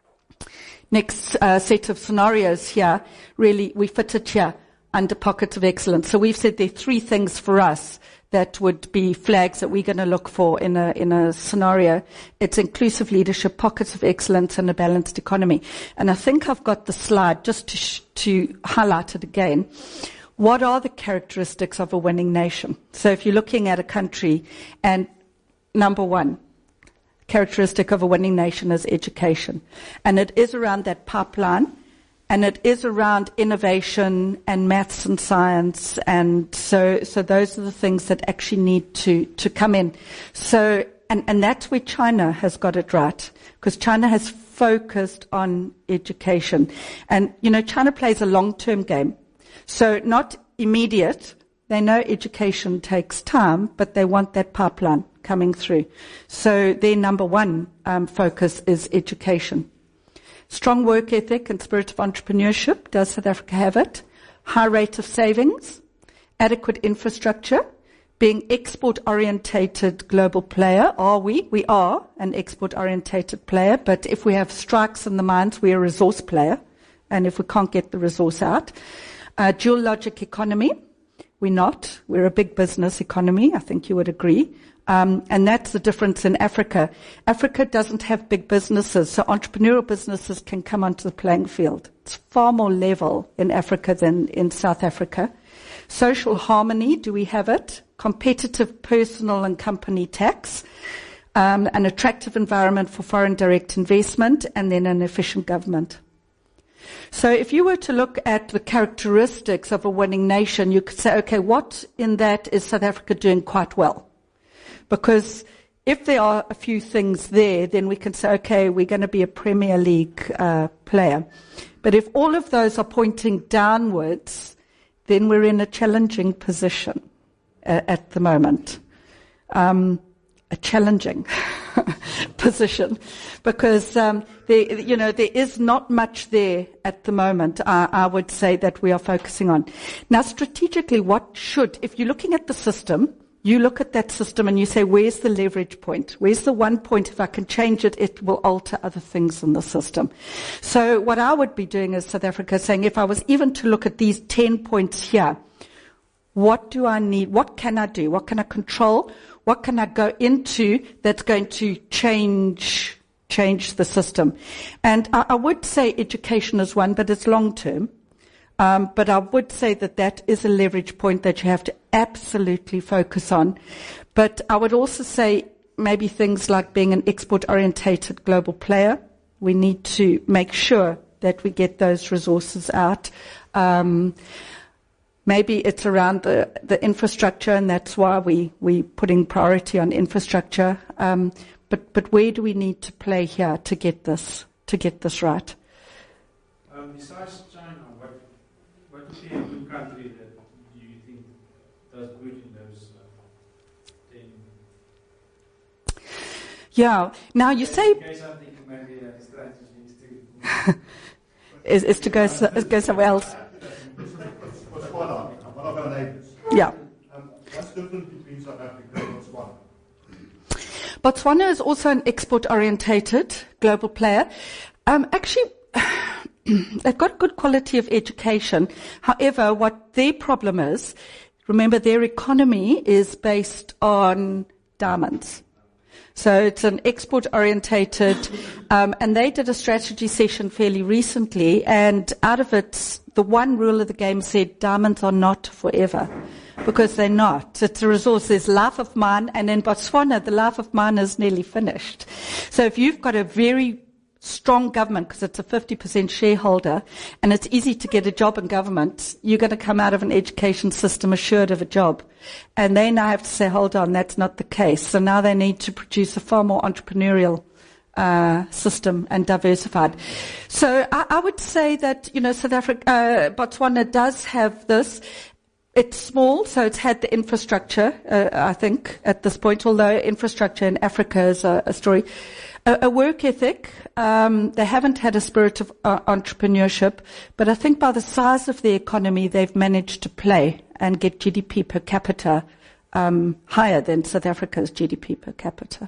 next uh, set of scenarios here, really we fit it here under pockets of excellence. So we've said there are three things for us that would be flags that we're going to look for in a in a scenario. It's inclusive leadership, pockets of excellence, and a balanced economy. And I think I've got the slide just to sh- to highlight it again. What are the characteristics of a winning nation? So if you're looking at a country, and number one characteristic of a winning nation is education. And it is around that pipeline, and it is around innovation and maths and science, and so so those are the things that actually need to, to come in. So, and, and that's where China has got it right, because China has focused on education. And, you know, China plays a long-term game. So not immediate. They know education takes time, but they want that pipeline coming through. So their number one um, focus is education. Strong work ethic and spirit of entrepreneurship. Does South Africa have it? High rate of savings. Adequate infrastructure. Being export-orientated global player. Are we? We are an export-orientated player, but if we have strikes in the mines, we're a resource player. And if we can't get the resource out. Uh, dual logic economy, we're not. We're a big business economy, I think you would agree. Um, and that's the difference in Africa. Africa doesn't have big businesses, so entrepreneurial businesses can come onto the playing field. It's far more level in Africa than in South Africa. Social harmony, do we have it? Competitive personal and company tax, um, an attractive environment for foreign direct investment, and then an efficient government. So if you were to look at the characteristics of a winning nation, you could say, okay, what in that is South Africa doing quite well? Because if there are a few things there, then we can say, okay, we're going to be a Premier League uh, player. But if all of those are pointing downwards, then we're in a challenging position uh, at the moment. Um, a challenging position, because um, there, you know, there is not much there at the moment. I, I would say that we are focusing on. Now, strategically, what should, if you're looking at the system, you look at that system and you say, where's the leverage point? Where's the one point, if I can change it, it will alter other things in the system? So what I would be doing as South Africa, saying, if I was even to look at these ten points here, what do I need? What can I do? What can I control? What can I go into that's going to change change the system? And I, I would say education is one, but it's long term. Um, but I would say that that is a leverage point that you have to absolutely focus on. But I would also say maybe things like being an export-orientated global player. We need to make sure that we get those resources out. Um, Maybe it's around the, the infrastructure, and that's why we, we're putting priority on infrastructure. Um, but, but where do we need to play here to get this, to get this right? Um, besides China, what, what would be a good country that you think does good in those uh, ten? Yeah. Now you say... In case I think maybe uh, strategy is, is to go so, go somewhere else. Botswana, one of our neighbours. Yeah. Um, what's different between South Africa and Botswana? Botswana is also an export-orientated global player. Um, actually, they've got good quality of education. However, what their problem is, remember their economy is based on diamonds. So it's an export-orientated, um, and they did a strategy session fairly recently, and out of it, the one rule of the game said diamonds are not forever, because they're not. It's a resource. There's life of mine, and in Botswana, the life of mine is nearly finished. So if you've got a very strong government, because it's a fifty percent shareholder, and it's easy to get a job in government, you're going to come out of an education system assured of a job. And they now have to say, hold on, that's not the case. So now they need to produce a far more entrepreneurial uh, system and diversified. So I, I would say that, you know, South Africa, uh, Botswana does have this. It's small, so it's had the infrastructure, uh, I think, at this point, although infrastructure in Africa is a, a story. A, a work ethic, um, they haven't had a spirit of uh, entrepreneurship, but I think by the size of the economy, they've managed to play and get G D P per capita um, higher than South Africa's G D P per capita.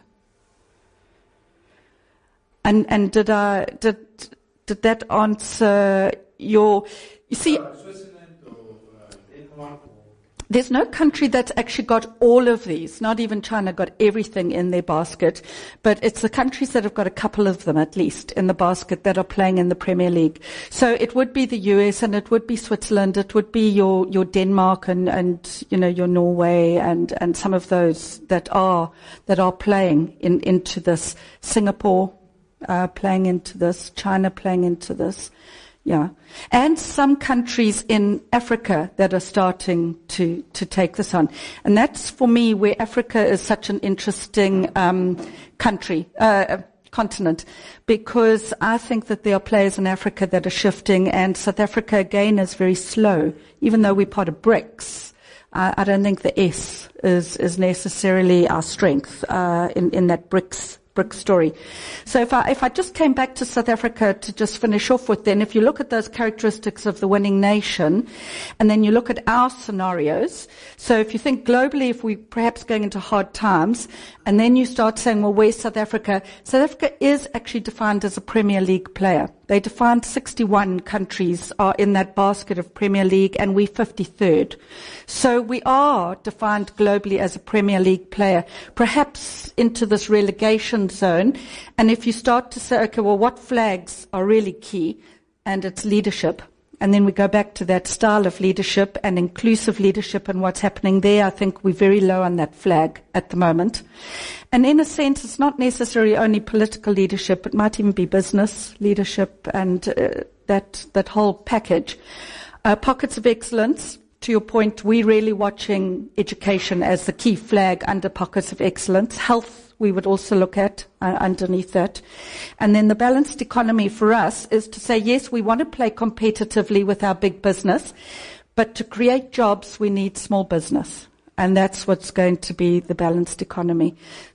And and did I did did that answer your? You see. Uh, Switzerland or uh, Denmark or There's no country that's actually got all of these. Not even China got everything in their basket. But it's the countries that have got a couple of them, at least, in the basket that are playing in the Premier League. So it would be the U S and it would be Switzerland. It would be your, your Denmark and, and, you know, your Norway and, and some of those that are, that are playing in, into this. Singapore, uh, playing into this. China playing into this. Yeah. And some countries in Africa that are starting to, to take this on. And that's, for me, where Africa is such an interesting um, country, uh, continent, because I think that there are players in Africa that are shifting, and South Africa, again, is very slow. Even though we're part of BRICS, uh, I don't think the S is, is necessarily our strength uh, in, in that BRICS brick story. So if I, if I just came back to South Africa to just finish off with, then if you look at those characteristics of the winning nation, and then you look at our scenarios, so if you think globally, if we're perhaps going into hard times, and then you start saying, well, where's South Africa? South Africa is actually defined as a Premier League player. They defined sixty-one countries are in that basket of Premier League, and we're fifty-third. So we are defined globally as a Premier League player, perhaps into this relegation zone. And if you start to say, okay, well, what flags are really key? And it's leadership. And then we go back to that style of leadership and inclusive leadership and what's happening there. I think we're very low on that flag at the moment. And in a sense, it's not necessarily only political leadership. It might even be business leadership and uh, that that whole package. Uh, pockets of excellence. To your point, we're really watching education as the key flag under pockets of excellence. Health, we would also look at uh, underneath that. And then the balanced economy for us is to say, yes, we want to play competitively with our big business, but to create jobs, we need small business. And that's what's going to be the balanced economy.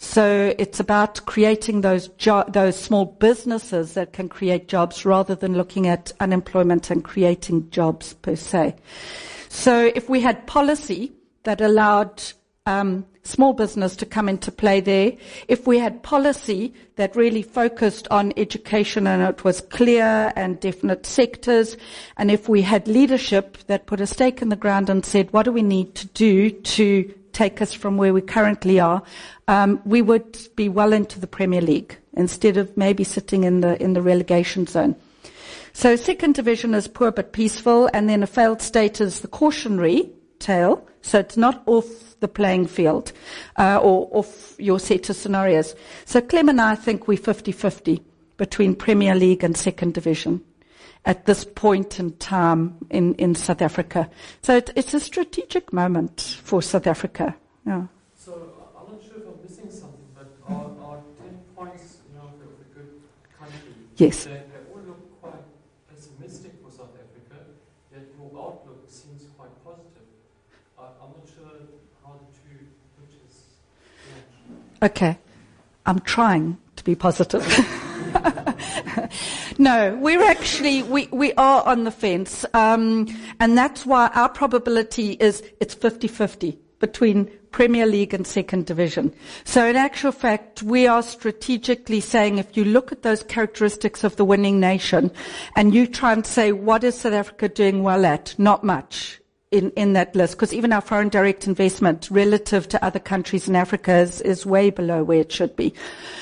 So it's about creating those jo- those small businesses that can create jobs rather than looking at unemployment and creating jobs per se. So if we had policy that allowed um, small business to come into play there, if we had policy that really focused on education and it was clear and definite sectors, and if we had leadership that put a stake in the ground and said, what do we need to do to take us from where we currently are, um, we would be well into the Premier League instead of maybe sitting in the in the relegation zone. So second division is poor but peaceful, and then a failed state is the cautionary tale. So it's not off the playing field uh, or off your set of scenarios. So Clem and I think we're fifty-fifty between Premier League and second division at this point in time in, in South Africa. So it, it's a strategic moment for South Africa. Yeah. So I'm not sure if I'm missing something, but are, are ten points, you know, of a good country? Yes. They, they all look quite pessimistic for South Africa, yet your outlook seems quite positive. I, I'm not sure how the two pictures match. Okay. I'm trying to be positive. No, we're actually, we, we are on the fence. Um, and that's why our probability is it's fifty-fifty between Premier League and Second Division. So in actual fact, we are strategically saying if you look at those characteristics of the winning nation and you try and say, what is South Africa doing well at? Not much in, in that list, because even our foreign direct investment relative to other countries in Africa is, is way below where it should be.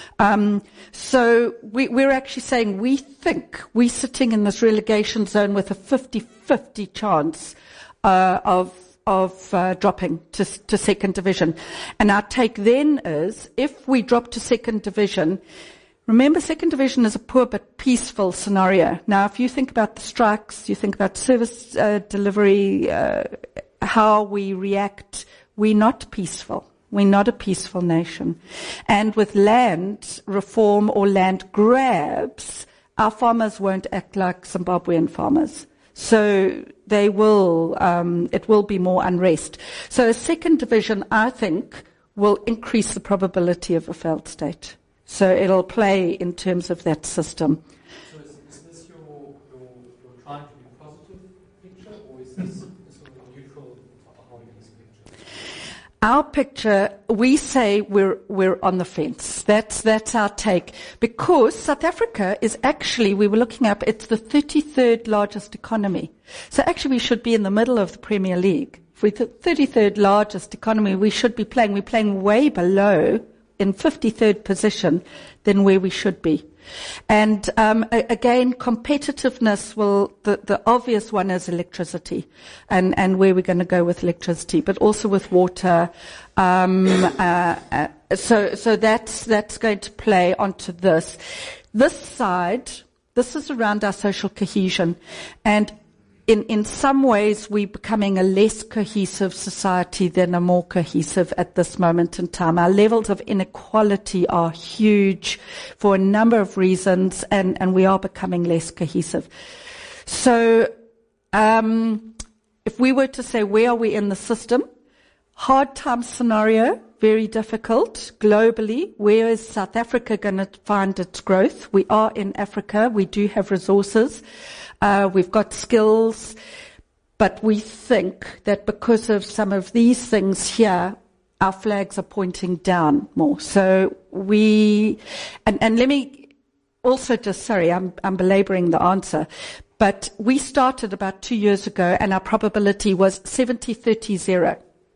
Um, so we, we're actually saying we think we're sitting in this relegation zone with a fifty-fifty chance uh, of of uh, dropping to, to second division. And our take then is, if we drop to second division, remember second division is a poor but peaceful scenario. Now, if you think about the strikes, you think about service uh, delivery, uh, how we react, we're not peaceful. We're not a peaceful nation. And with land reform or land grabs, our farmers won't act like Zimbabwean farmers. So they will, um, it will be more unrest. So a second division, I think, will increase the probability of a failed state. So it'll play in terms of that system. So is, is this your, your, your trying to be positive picture, or is this sort of a neutral, how do you this picture? Our picture, we say we're we're on the fence. That's that's our take. Because South Africa is actually, we were looking up, it's the thirty-third largest economy. So actually we should be in the middle of the Premier League. If we're the thirty-third largest economy, we should be playing, we're playing way below, in fifty-third position, than where we should be. And um, a- again, competitiveness will, the, the obvious one is electricity, and, and where we're going to go with electricity, but also with water. Um, uh, uh, so so that's that's going to play onto this. This side, this is around our social cohesion, and in in some ways we're becoming a less cohesive society than a more cohesive at this moment in time. Our levels of inequality are huge for a number of reasons, and, and we are becoming less cohesive. So um, if we were to say, where are we in the system? Hard time scenario, very difficult globally. Where is South Africa going to find its growth? We are in Africa. We do have resources. Uh, we've got skills, but we think that because of some of these things here, our flags are pointing down more. So we, and, and let me also just, sorry, I'm, I'm belaboring the answer, but we started about two years ago and our probability was seventy thirty zero.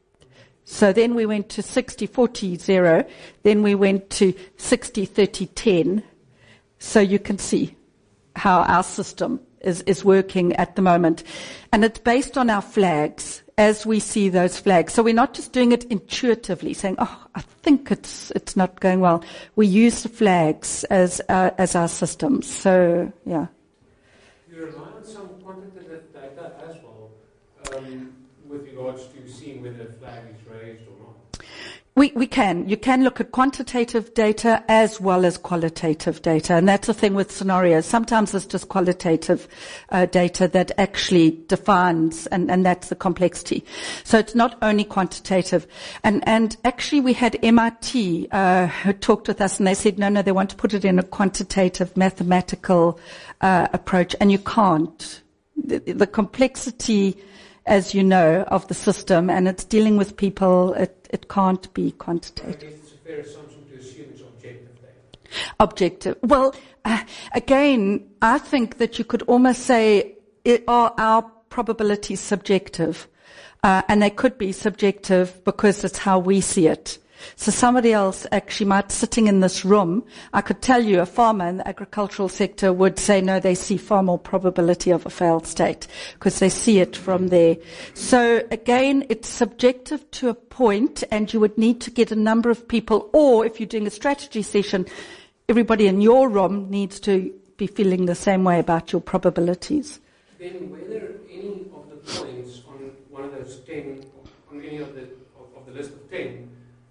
So then we went to sixty forty zero, then we went to sixty thirty ten. So you can see how our system is, is working at the moment. And it's based on our flags as we see those flags. So we're not just doing it intuitively, saying, oh, I think it's it's not going well. We use the flags as uh, as our systems. So, yeah. You rely on some quantitative data as well, um, with regards to seeing whether a flag is raised or not. We, we can. You can look at quantitative data as well as qualitative data. And that's the thing with scenarios. Sometimes it's just qualitative uh, data that actually defines, and, and that's the complexity. So it's not only quantitative. And, and actually we had M I T uh, who talked with us, and they said, no, no, they want to put it in a quantitative mathematical uh, approach. And you can't. The, the complexity, as you know, of the system, and it's dealing with people, it, it can't be quantitative. I guess it's a fair assumption to assume it's objective data. Objective. Well, uh, again, I think that you could almost say, it, are our probabilities subjective? Uh, and they could be subjective because it's how we see it. So somebody else actually might, sitting in this room, I could tell you a farmer in the agricultural sector would say, no, they see far more probability of a failed state because they see it from there. So again, it's subjective to a point, and you would need to get a number of people, or if you're doing a strategy session, everybody in your room needs to be feeling the same way about your probabilities. Then whether any of the points on one of those ten, on any of the, of, of the list of ten,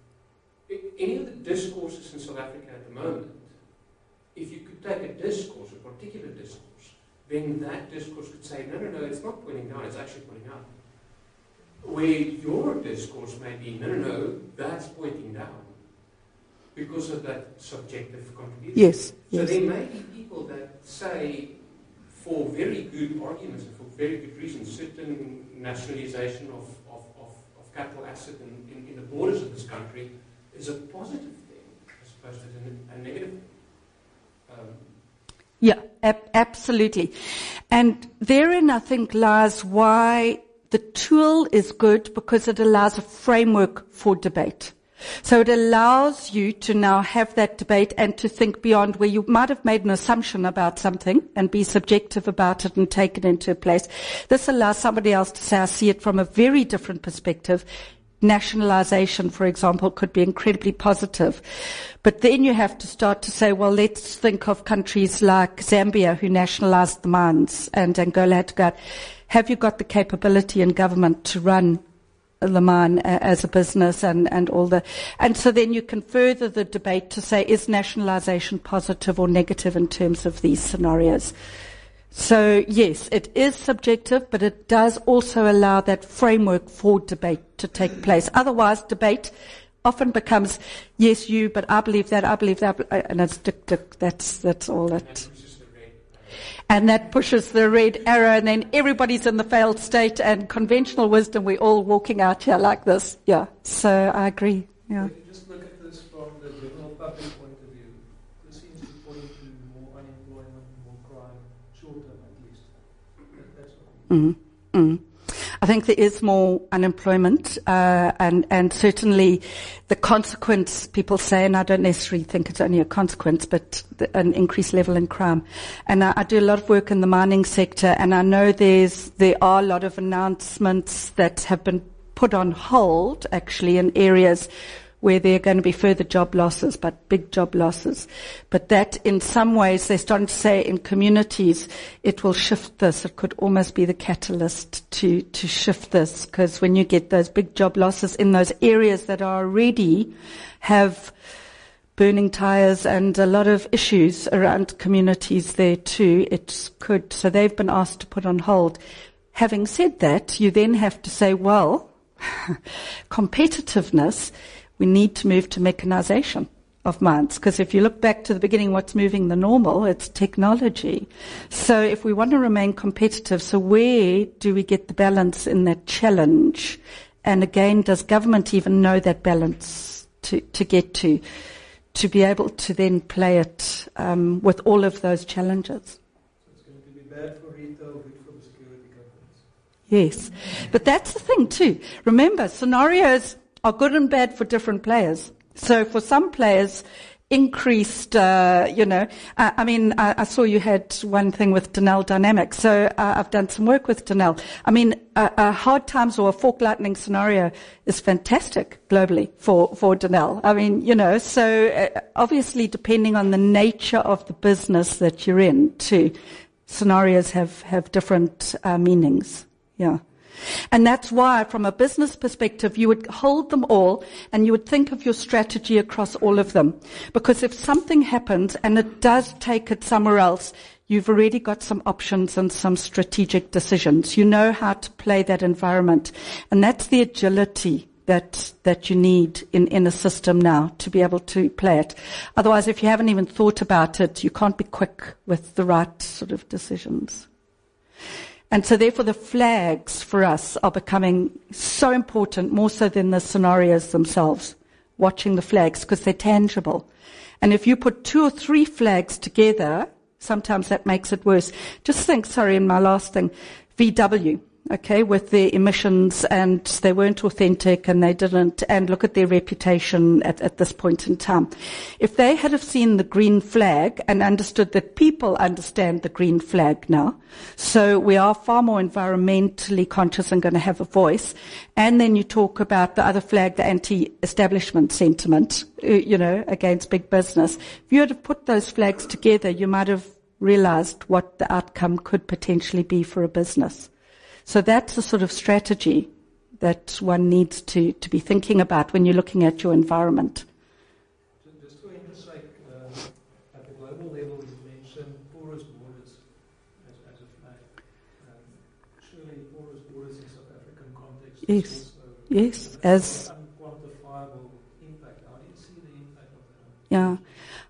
any of the discourses in South Africa at the moment, if you could take a discourse, a particular discourse, then that discourse could say, no, no, no, it's not pointing down, it's actually pointing up. Where your discourse may be, no, no, no, that's pointing down. because of that subjective contribution. Yes. So Yes. there may be people that say, for very good arguments and for very good reasons, certain nationalization of, of, of, of capital asset in, in, in the borders of this country is a positive thing as opposed to a, a negative thing. Um, Yeah, ab- absolutely. And therein, I think, lies why the tool is good, because it allows a framework for debate. So it allows you to now have that debate and to think beyond where you might have made an assumption about something and be subjective about it and take it into a place. This allows somebody else to say, I see it from a very different perspective. Nationalization, for example, could be incredibly positive. But then you have to start to say, well, let's think of countries like Zambia, who nationalized the mines, and Angola had to go out. Have you got the capability in government to run the mine as a business and, and all the... And so then you can further the debate to say, is nationalization positive or negative in terms of these scenarios? So, yes, it is subjective, but it does also allow that framework for debate to take place. Otherwise, debate often becomes, yes, you, but I believe that, I believe that, and it's dick, dick, that's, that's all it... And that pushes the red arrow, and then everybody's in the failed state, and conventional wisdom, we're all walking out here like this. Yeah, so I agree. Yeah. If you just look at this from the general public point of view, this seems to point to more unemployment, more crime, short term at least. That, that's what Mm-hmm. Mm-hmm. I think there is more unemployment, uh, and, and certainly the consequence, people say, and I don't necessarily think it's only a consequence, but the, an increased level in crime. And I, I do a lot of work in the mining sector, and I know there's, there are a lot of announcements that have been put on hold, actually, in areas where there are going to be further job losses, but big job losses. But that, in some ways, they're starting to say in communities, it will shift this. It could almost be the catalyst to, to shift this, because when you get those big job losses in those areas that are already have burning tires and a lot of issues around communities there too, it could, so they've been asked to put on hold. Having said that, you then have to say, well, competitiveness, we need to move to mechanization of mines, because if you look back to the beginning, what's moving the normal, it's technology. So if we want to remain competitive, so where do we get the balance in that challenge? And again, does government even know that balance to, to get to, to be able to then play it um, with all of those challenges? So it's going to be bad for retail, good for the security companies. Yes. But that's the thing too. Remember, scenarios are good and bad for different players. So for some players, increased, uh, you know, uh, I mean, I, I saw you had one thing with Denel Dynamics. So uh, I've done some work with Denel. I mean, uh, uh, hard times or a fork lightning scenario is fantastic globally for, for Denel. I mean, you know, so uh, obviously depending on the nature of the business that you're in too, scenarios have, have different uh, meanings. Yeah. And that's why, from a business perspective, you would hold them all and you would think of your strategy across all of them. Because if something happens and it does take it somewhere else, you've already got some options and some strategic decisions. You know how to play that environment. And that's the agility that that you need in, in a system now to be able to play it. Otherwise, if you haven't even thought about it, you can't be quick with the right sort of decisions. And so therefore the flags for us are becoming so important, more so than the scenarios themselves, watching the flags, because they're tangible. And if you put two or three flags together, sometimes that makes it worse. Just think, sorry, in my last thing, V W, okay, with their emissions, and they weren't authentic and they didn't, and look at their reputation at, at this point in time. If they had have seen the green flag and understood that people understand the green flag now, so we are far more environmentally conscious and going to have a voice, and then you talk about the other flag, the anti-establishment sentiment, you know, against big business. If you had have put those flags together, you might have realized what the outcome could potentially be for a business. So that's the sort of strategy that one needs to, to be thinking about when you're looking at your environment. Just for interest sake, uh, at the global level, you mentioned porous borders as, as a flag. Um, surely porous borders in South African context Yes. is also Yes, as an unquantifiable impact. How do you see the impact of that on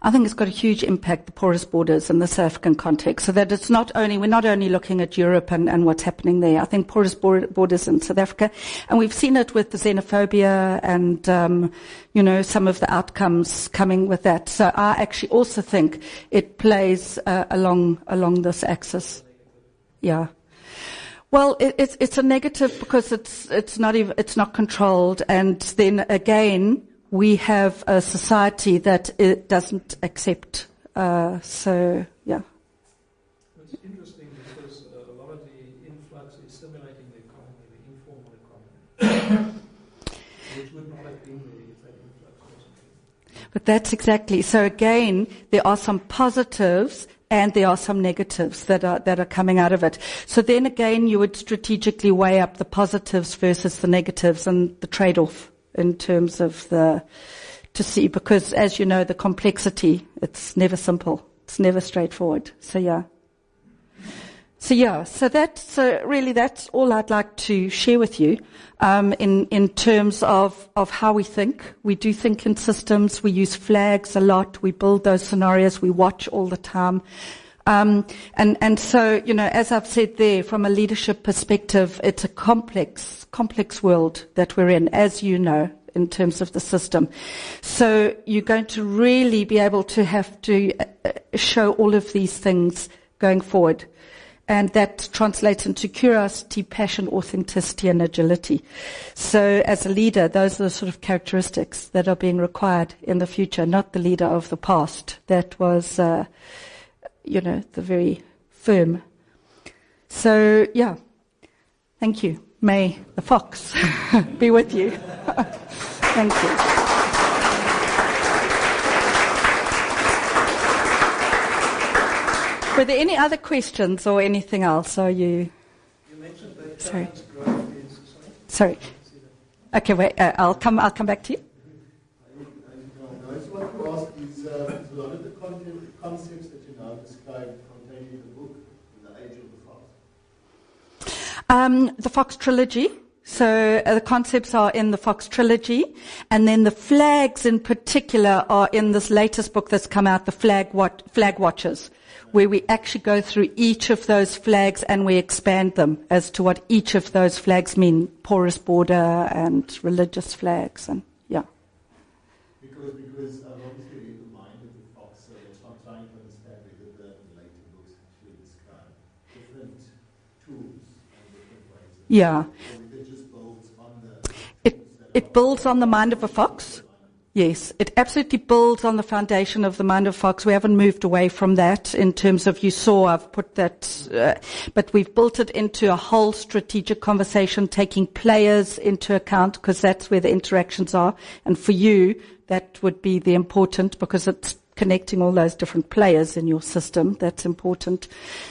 I think it's got a huge impact, the porous borders in the South African context, so that it's not only, we're not only looking at Europe and, and what's happening there. I think porous borders in South Africa, and we've seen it with the xenophobia and, um, you know, some of the outcomes coming with that. So I actually also think it plays uh, along, along this axis. Yeah. Well, it, it's, it's a negative because it's, it's not even, it's not controlled, and then again, we have a society that it doesn't accept. Uh, so, yeah. It's interesting because uh, a lot of the influx is stimulating the economy, the informal economy, which would not have been there if that influx wasn't there. But that's exactly. So again, there are some positives and there are some negatives that are that are coming out of it. So then again, you would strategically weigh up the positives versus the negatives and the trade-off in terms of the, to see, because as you know, the complexity, it's never simple. It's never straightforward. So yeah. So yeah, so that, so really that's all I'd like to share with you, um, in, in terms of, of how we think. We do think in systems. We use flags a lot. We build those scenarios. We watch all the time. Um, and, and so, you know, as I've said there, from a leadership perspective, it's a complex, complex world that we're in, as you know, in terms of the system. So you're going to really be able to have to uh, show all of these things going forward. And that translates into curiosity, passion, authenticity, and agility. So as a leader, those are the sort of characteristics that are being required in the future, not the leader of the past. That was, uh, you know, the very firm. So, yeah, thank you. May the fox be with you. Thank you. Were there any other questions or anything else? Are you? You mentioned that Sorry. China's growth is. Sorry. Sorry. Okay, wait. Uh, I'll come. I'll come back to you. I just want to ask is uh, a lot of the content, concepts that you now described contained in the book, in the Age of the Fox? Um, the Fox trilogy. So uh, the concepts are in the Fox trilogy, and then the flags in particular are in this latest book that's come out, the Flag Wat- Flag Watchers, where we actually go through each of those flags and we expand them as to what each of those flags mean, porous border and religious flags, and yeah. Because, because uh, obviously in the mind of the Fox, uh, it's not trying to understand whether the later books actually describe different tools and different ways. Of Yeah. it just builds on the... It, it builds on the mind of a fox. Yes, it absolutely builds on the foundation of the mind of Fox. We haven't moved away from that in terms of, you saw, I've put that, uh, but we've built it into a whole strategic conversation, taking players into account, because that's where the interactions are. And for you, that would be the important, because it's connecting all those different players in your system. That's important.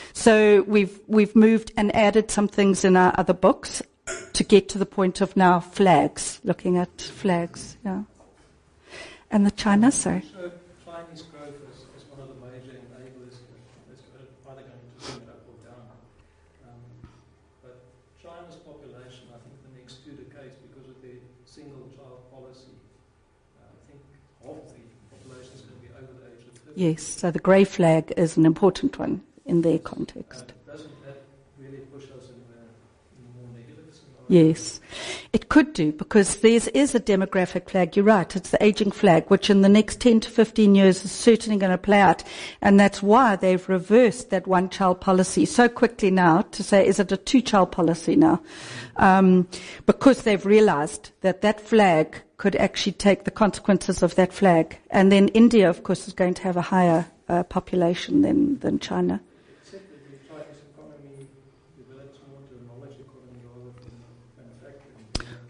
So we've, we've moved and added some things in our other books to get to the point of now flags, looking at flags, yeah. And the China, sorry. So Chinese growth is, is one of the major enablers. It's either going to turn it up or down. Um, but China's population, I think the next two decades, because of their single-child policy, uh, I think half the population is going to be over the age of fifty. Yes, so the grey flag is an important one in their context. Uh, doesn't that really push us in a, in a more negative scenario? Yes, it could do, because there is a demographic flag. You're right, it's the aging flag, which in the next ten to fifteen years is certainly going to play out. And that's why they've reversed that one-child policy so quickly now to say, is it a two-child policy now? Um, because they've realized that that flag could actually take the consequences of that flag. And then India, of course, is going to have a higher uh, population than, than China. Except that the Chinese economy develops more to a knowledge economy rather than manufacturing.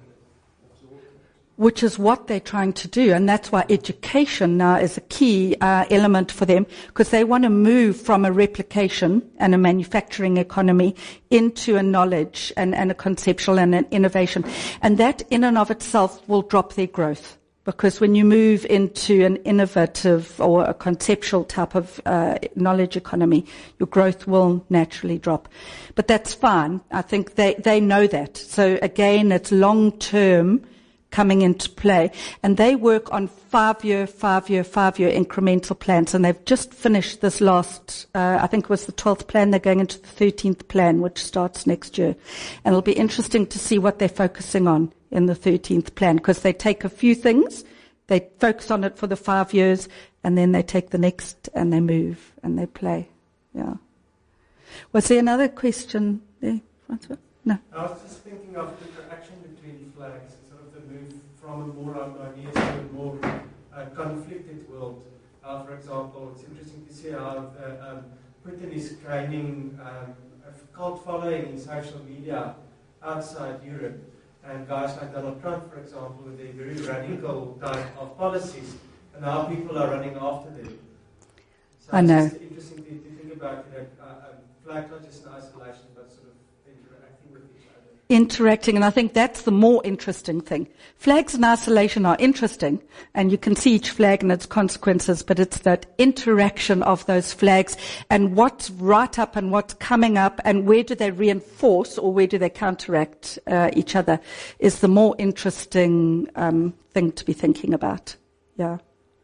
Absorb it. Which is what they're trying to do, and that's why education now is a key uh, element for them, because they want to move from a replication and a manufacturing economy into a knowledge and, and a conceptual and an innovation. And that in and of itself will drop their growth, because when you move into an innovative or a conceptual type of uh, knowledge economy, your growth will naturally drop. But that's fine. I think they, they know that. So again, it's long-term coming into play. And they work on five-year, five-year, five-year incremental plans. And they've just finished this last, uh, I think it was the twelfth plan. They're going into the thirteenth plan, which starts next year. And it'll be interesting to see what they're focusing on in the thirteenth plan, because they take a few things, they focus on it for the five years, and then they take the next and they move and they play. Yeah. Was there another question there, Francois? No. I was just thinking of the interaction between flags, sort of the move from a more harmonious to a more uh, conflicted world. Uh, for example, it's interesting to see how uh, um, Putin is gaining um, a cult following in social media outside Europe. And guys like Donald Trump, for example, with a very radical type of policies, and now people are running after them. So I know. It's just interesting to, to think about, you know, uh, um, flag not just in isolation, but sort of interacting with each other. Interacting, and I think that's the more interesting thing. Flags in isolation are interesting, and you can see each flag and its consequences, but it's that interaction of those flags and what's right up and what's coming up and where do they reinforce or where do they counteract uh, each other is the more interesting um, thing to be thinking about. Yeah.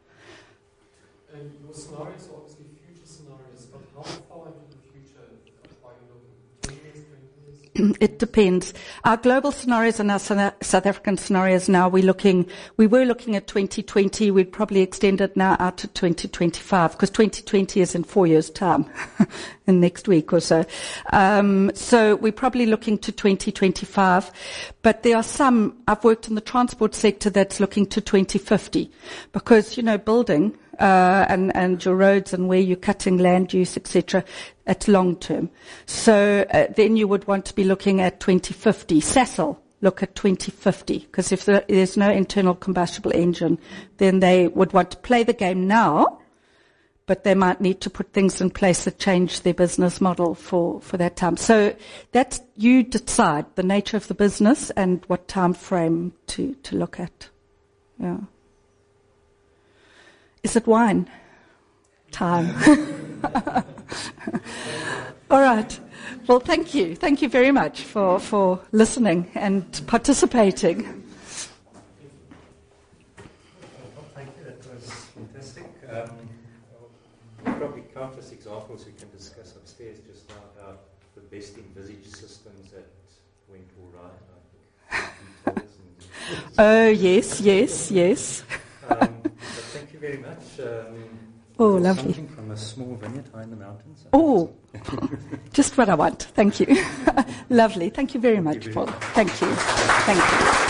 And your scenarios are obviously future scenarios, but how far into the future are you looking? ten years, twenty years? It depends. Our global scenarios and our South African scenarios now, we're looking, we were looking at twenty twenty. We'd probably extend it now out to twenty twenty-five, because twenty twenty is in four years' time, in next week or so. Um, so we're probably looking to twenty twenty-five. But there are some, I've worked in the transport sector that's looking to twenty fifty, because, you know, building, Uh, and, and your roads and where you're cutting land use, et cetera, at long term. So uh, then you would want to be looking at twenty fifty. Sasol look at twenty fifty, because if there, there's no internal combustible engine, then they would want to play the game now, but they might need to put things in place that change their business model for, for that time. So that's, you decide the nature of the business and what time frame to, to look at. Yeah. Is it wine? Time. All right. Well, thank you. Thank you very much for, for listening and participating. Well, thank you. That was fantastic. Um, probably countless examples we can discuss upstairs just now about the best envisaged systems that went all right. I think. Oh, yes, yes, yes. Um, but thank you very much. Um, oh, lovely. Something from a small vineyard high in the mountains. Oh, just what I want. Thank you. Lovely. Thank you very thank much, you very Paul. much. Thank you. Thank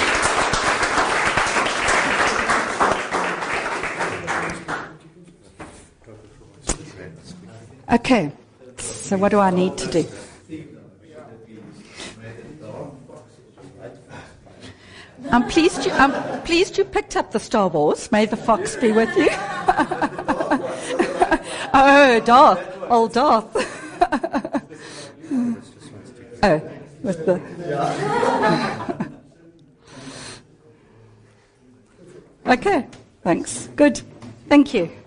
you. Okay. So what do I need to do? I'm pleased you, I'm pleased you picked up the Star Wars. May the Fox be with you. Oh, Darth. Old Darth. Oh, with the... Okay, thanks. Good. Thank you.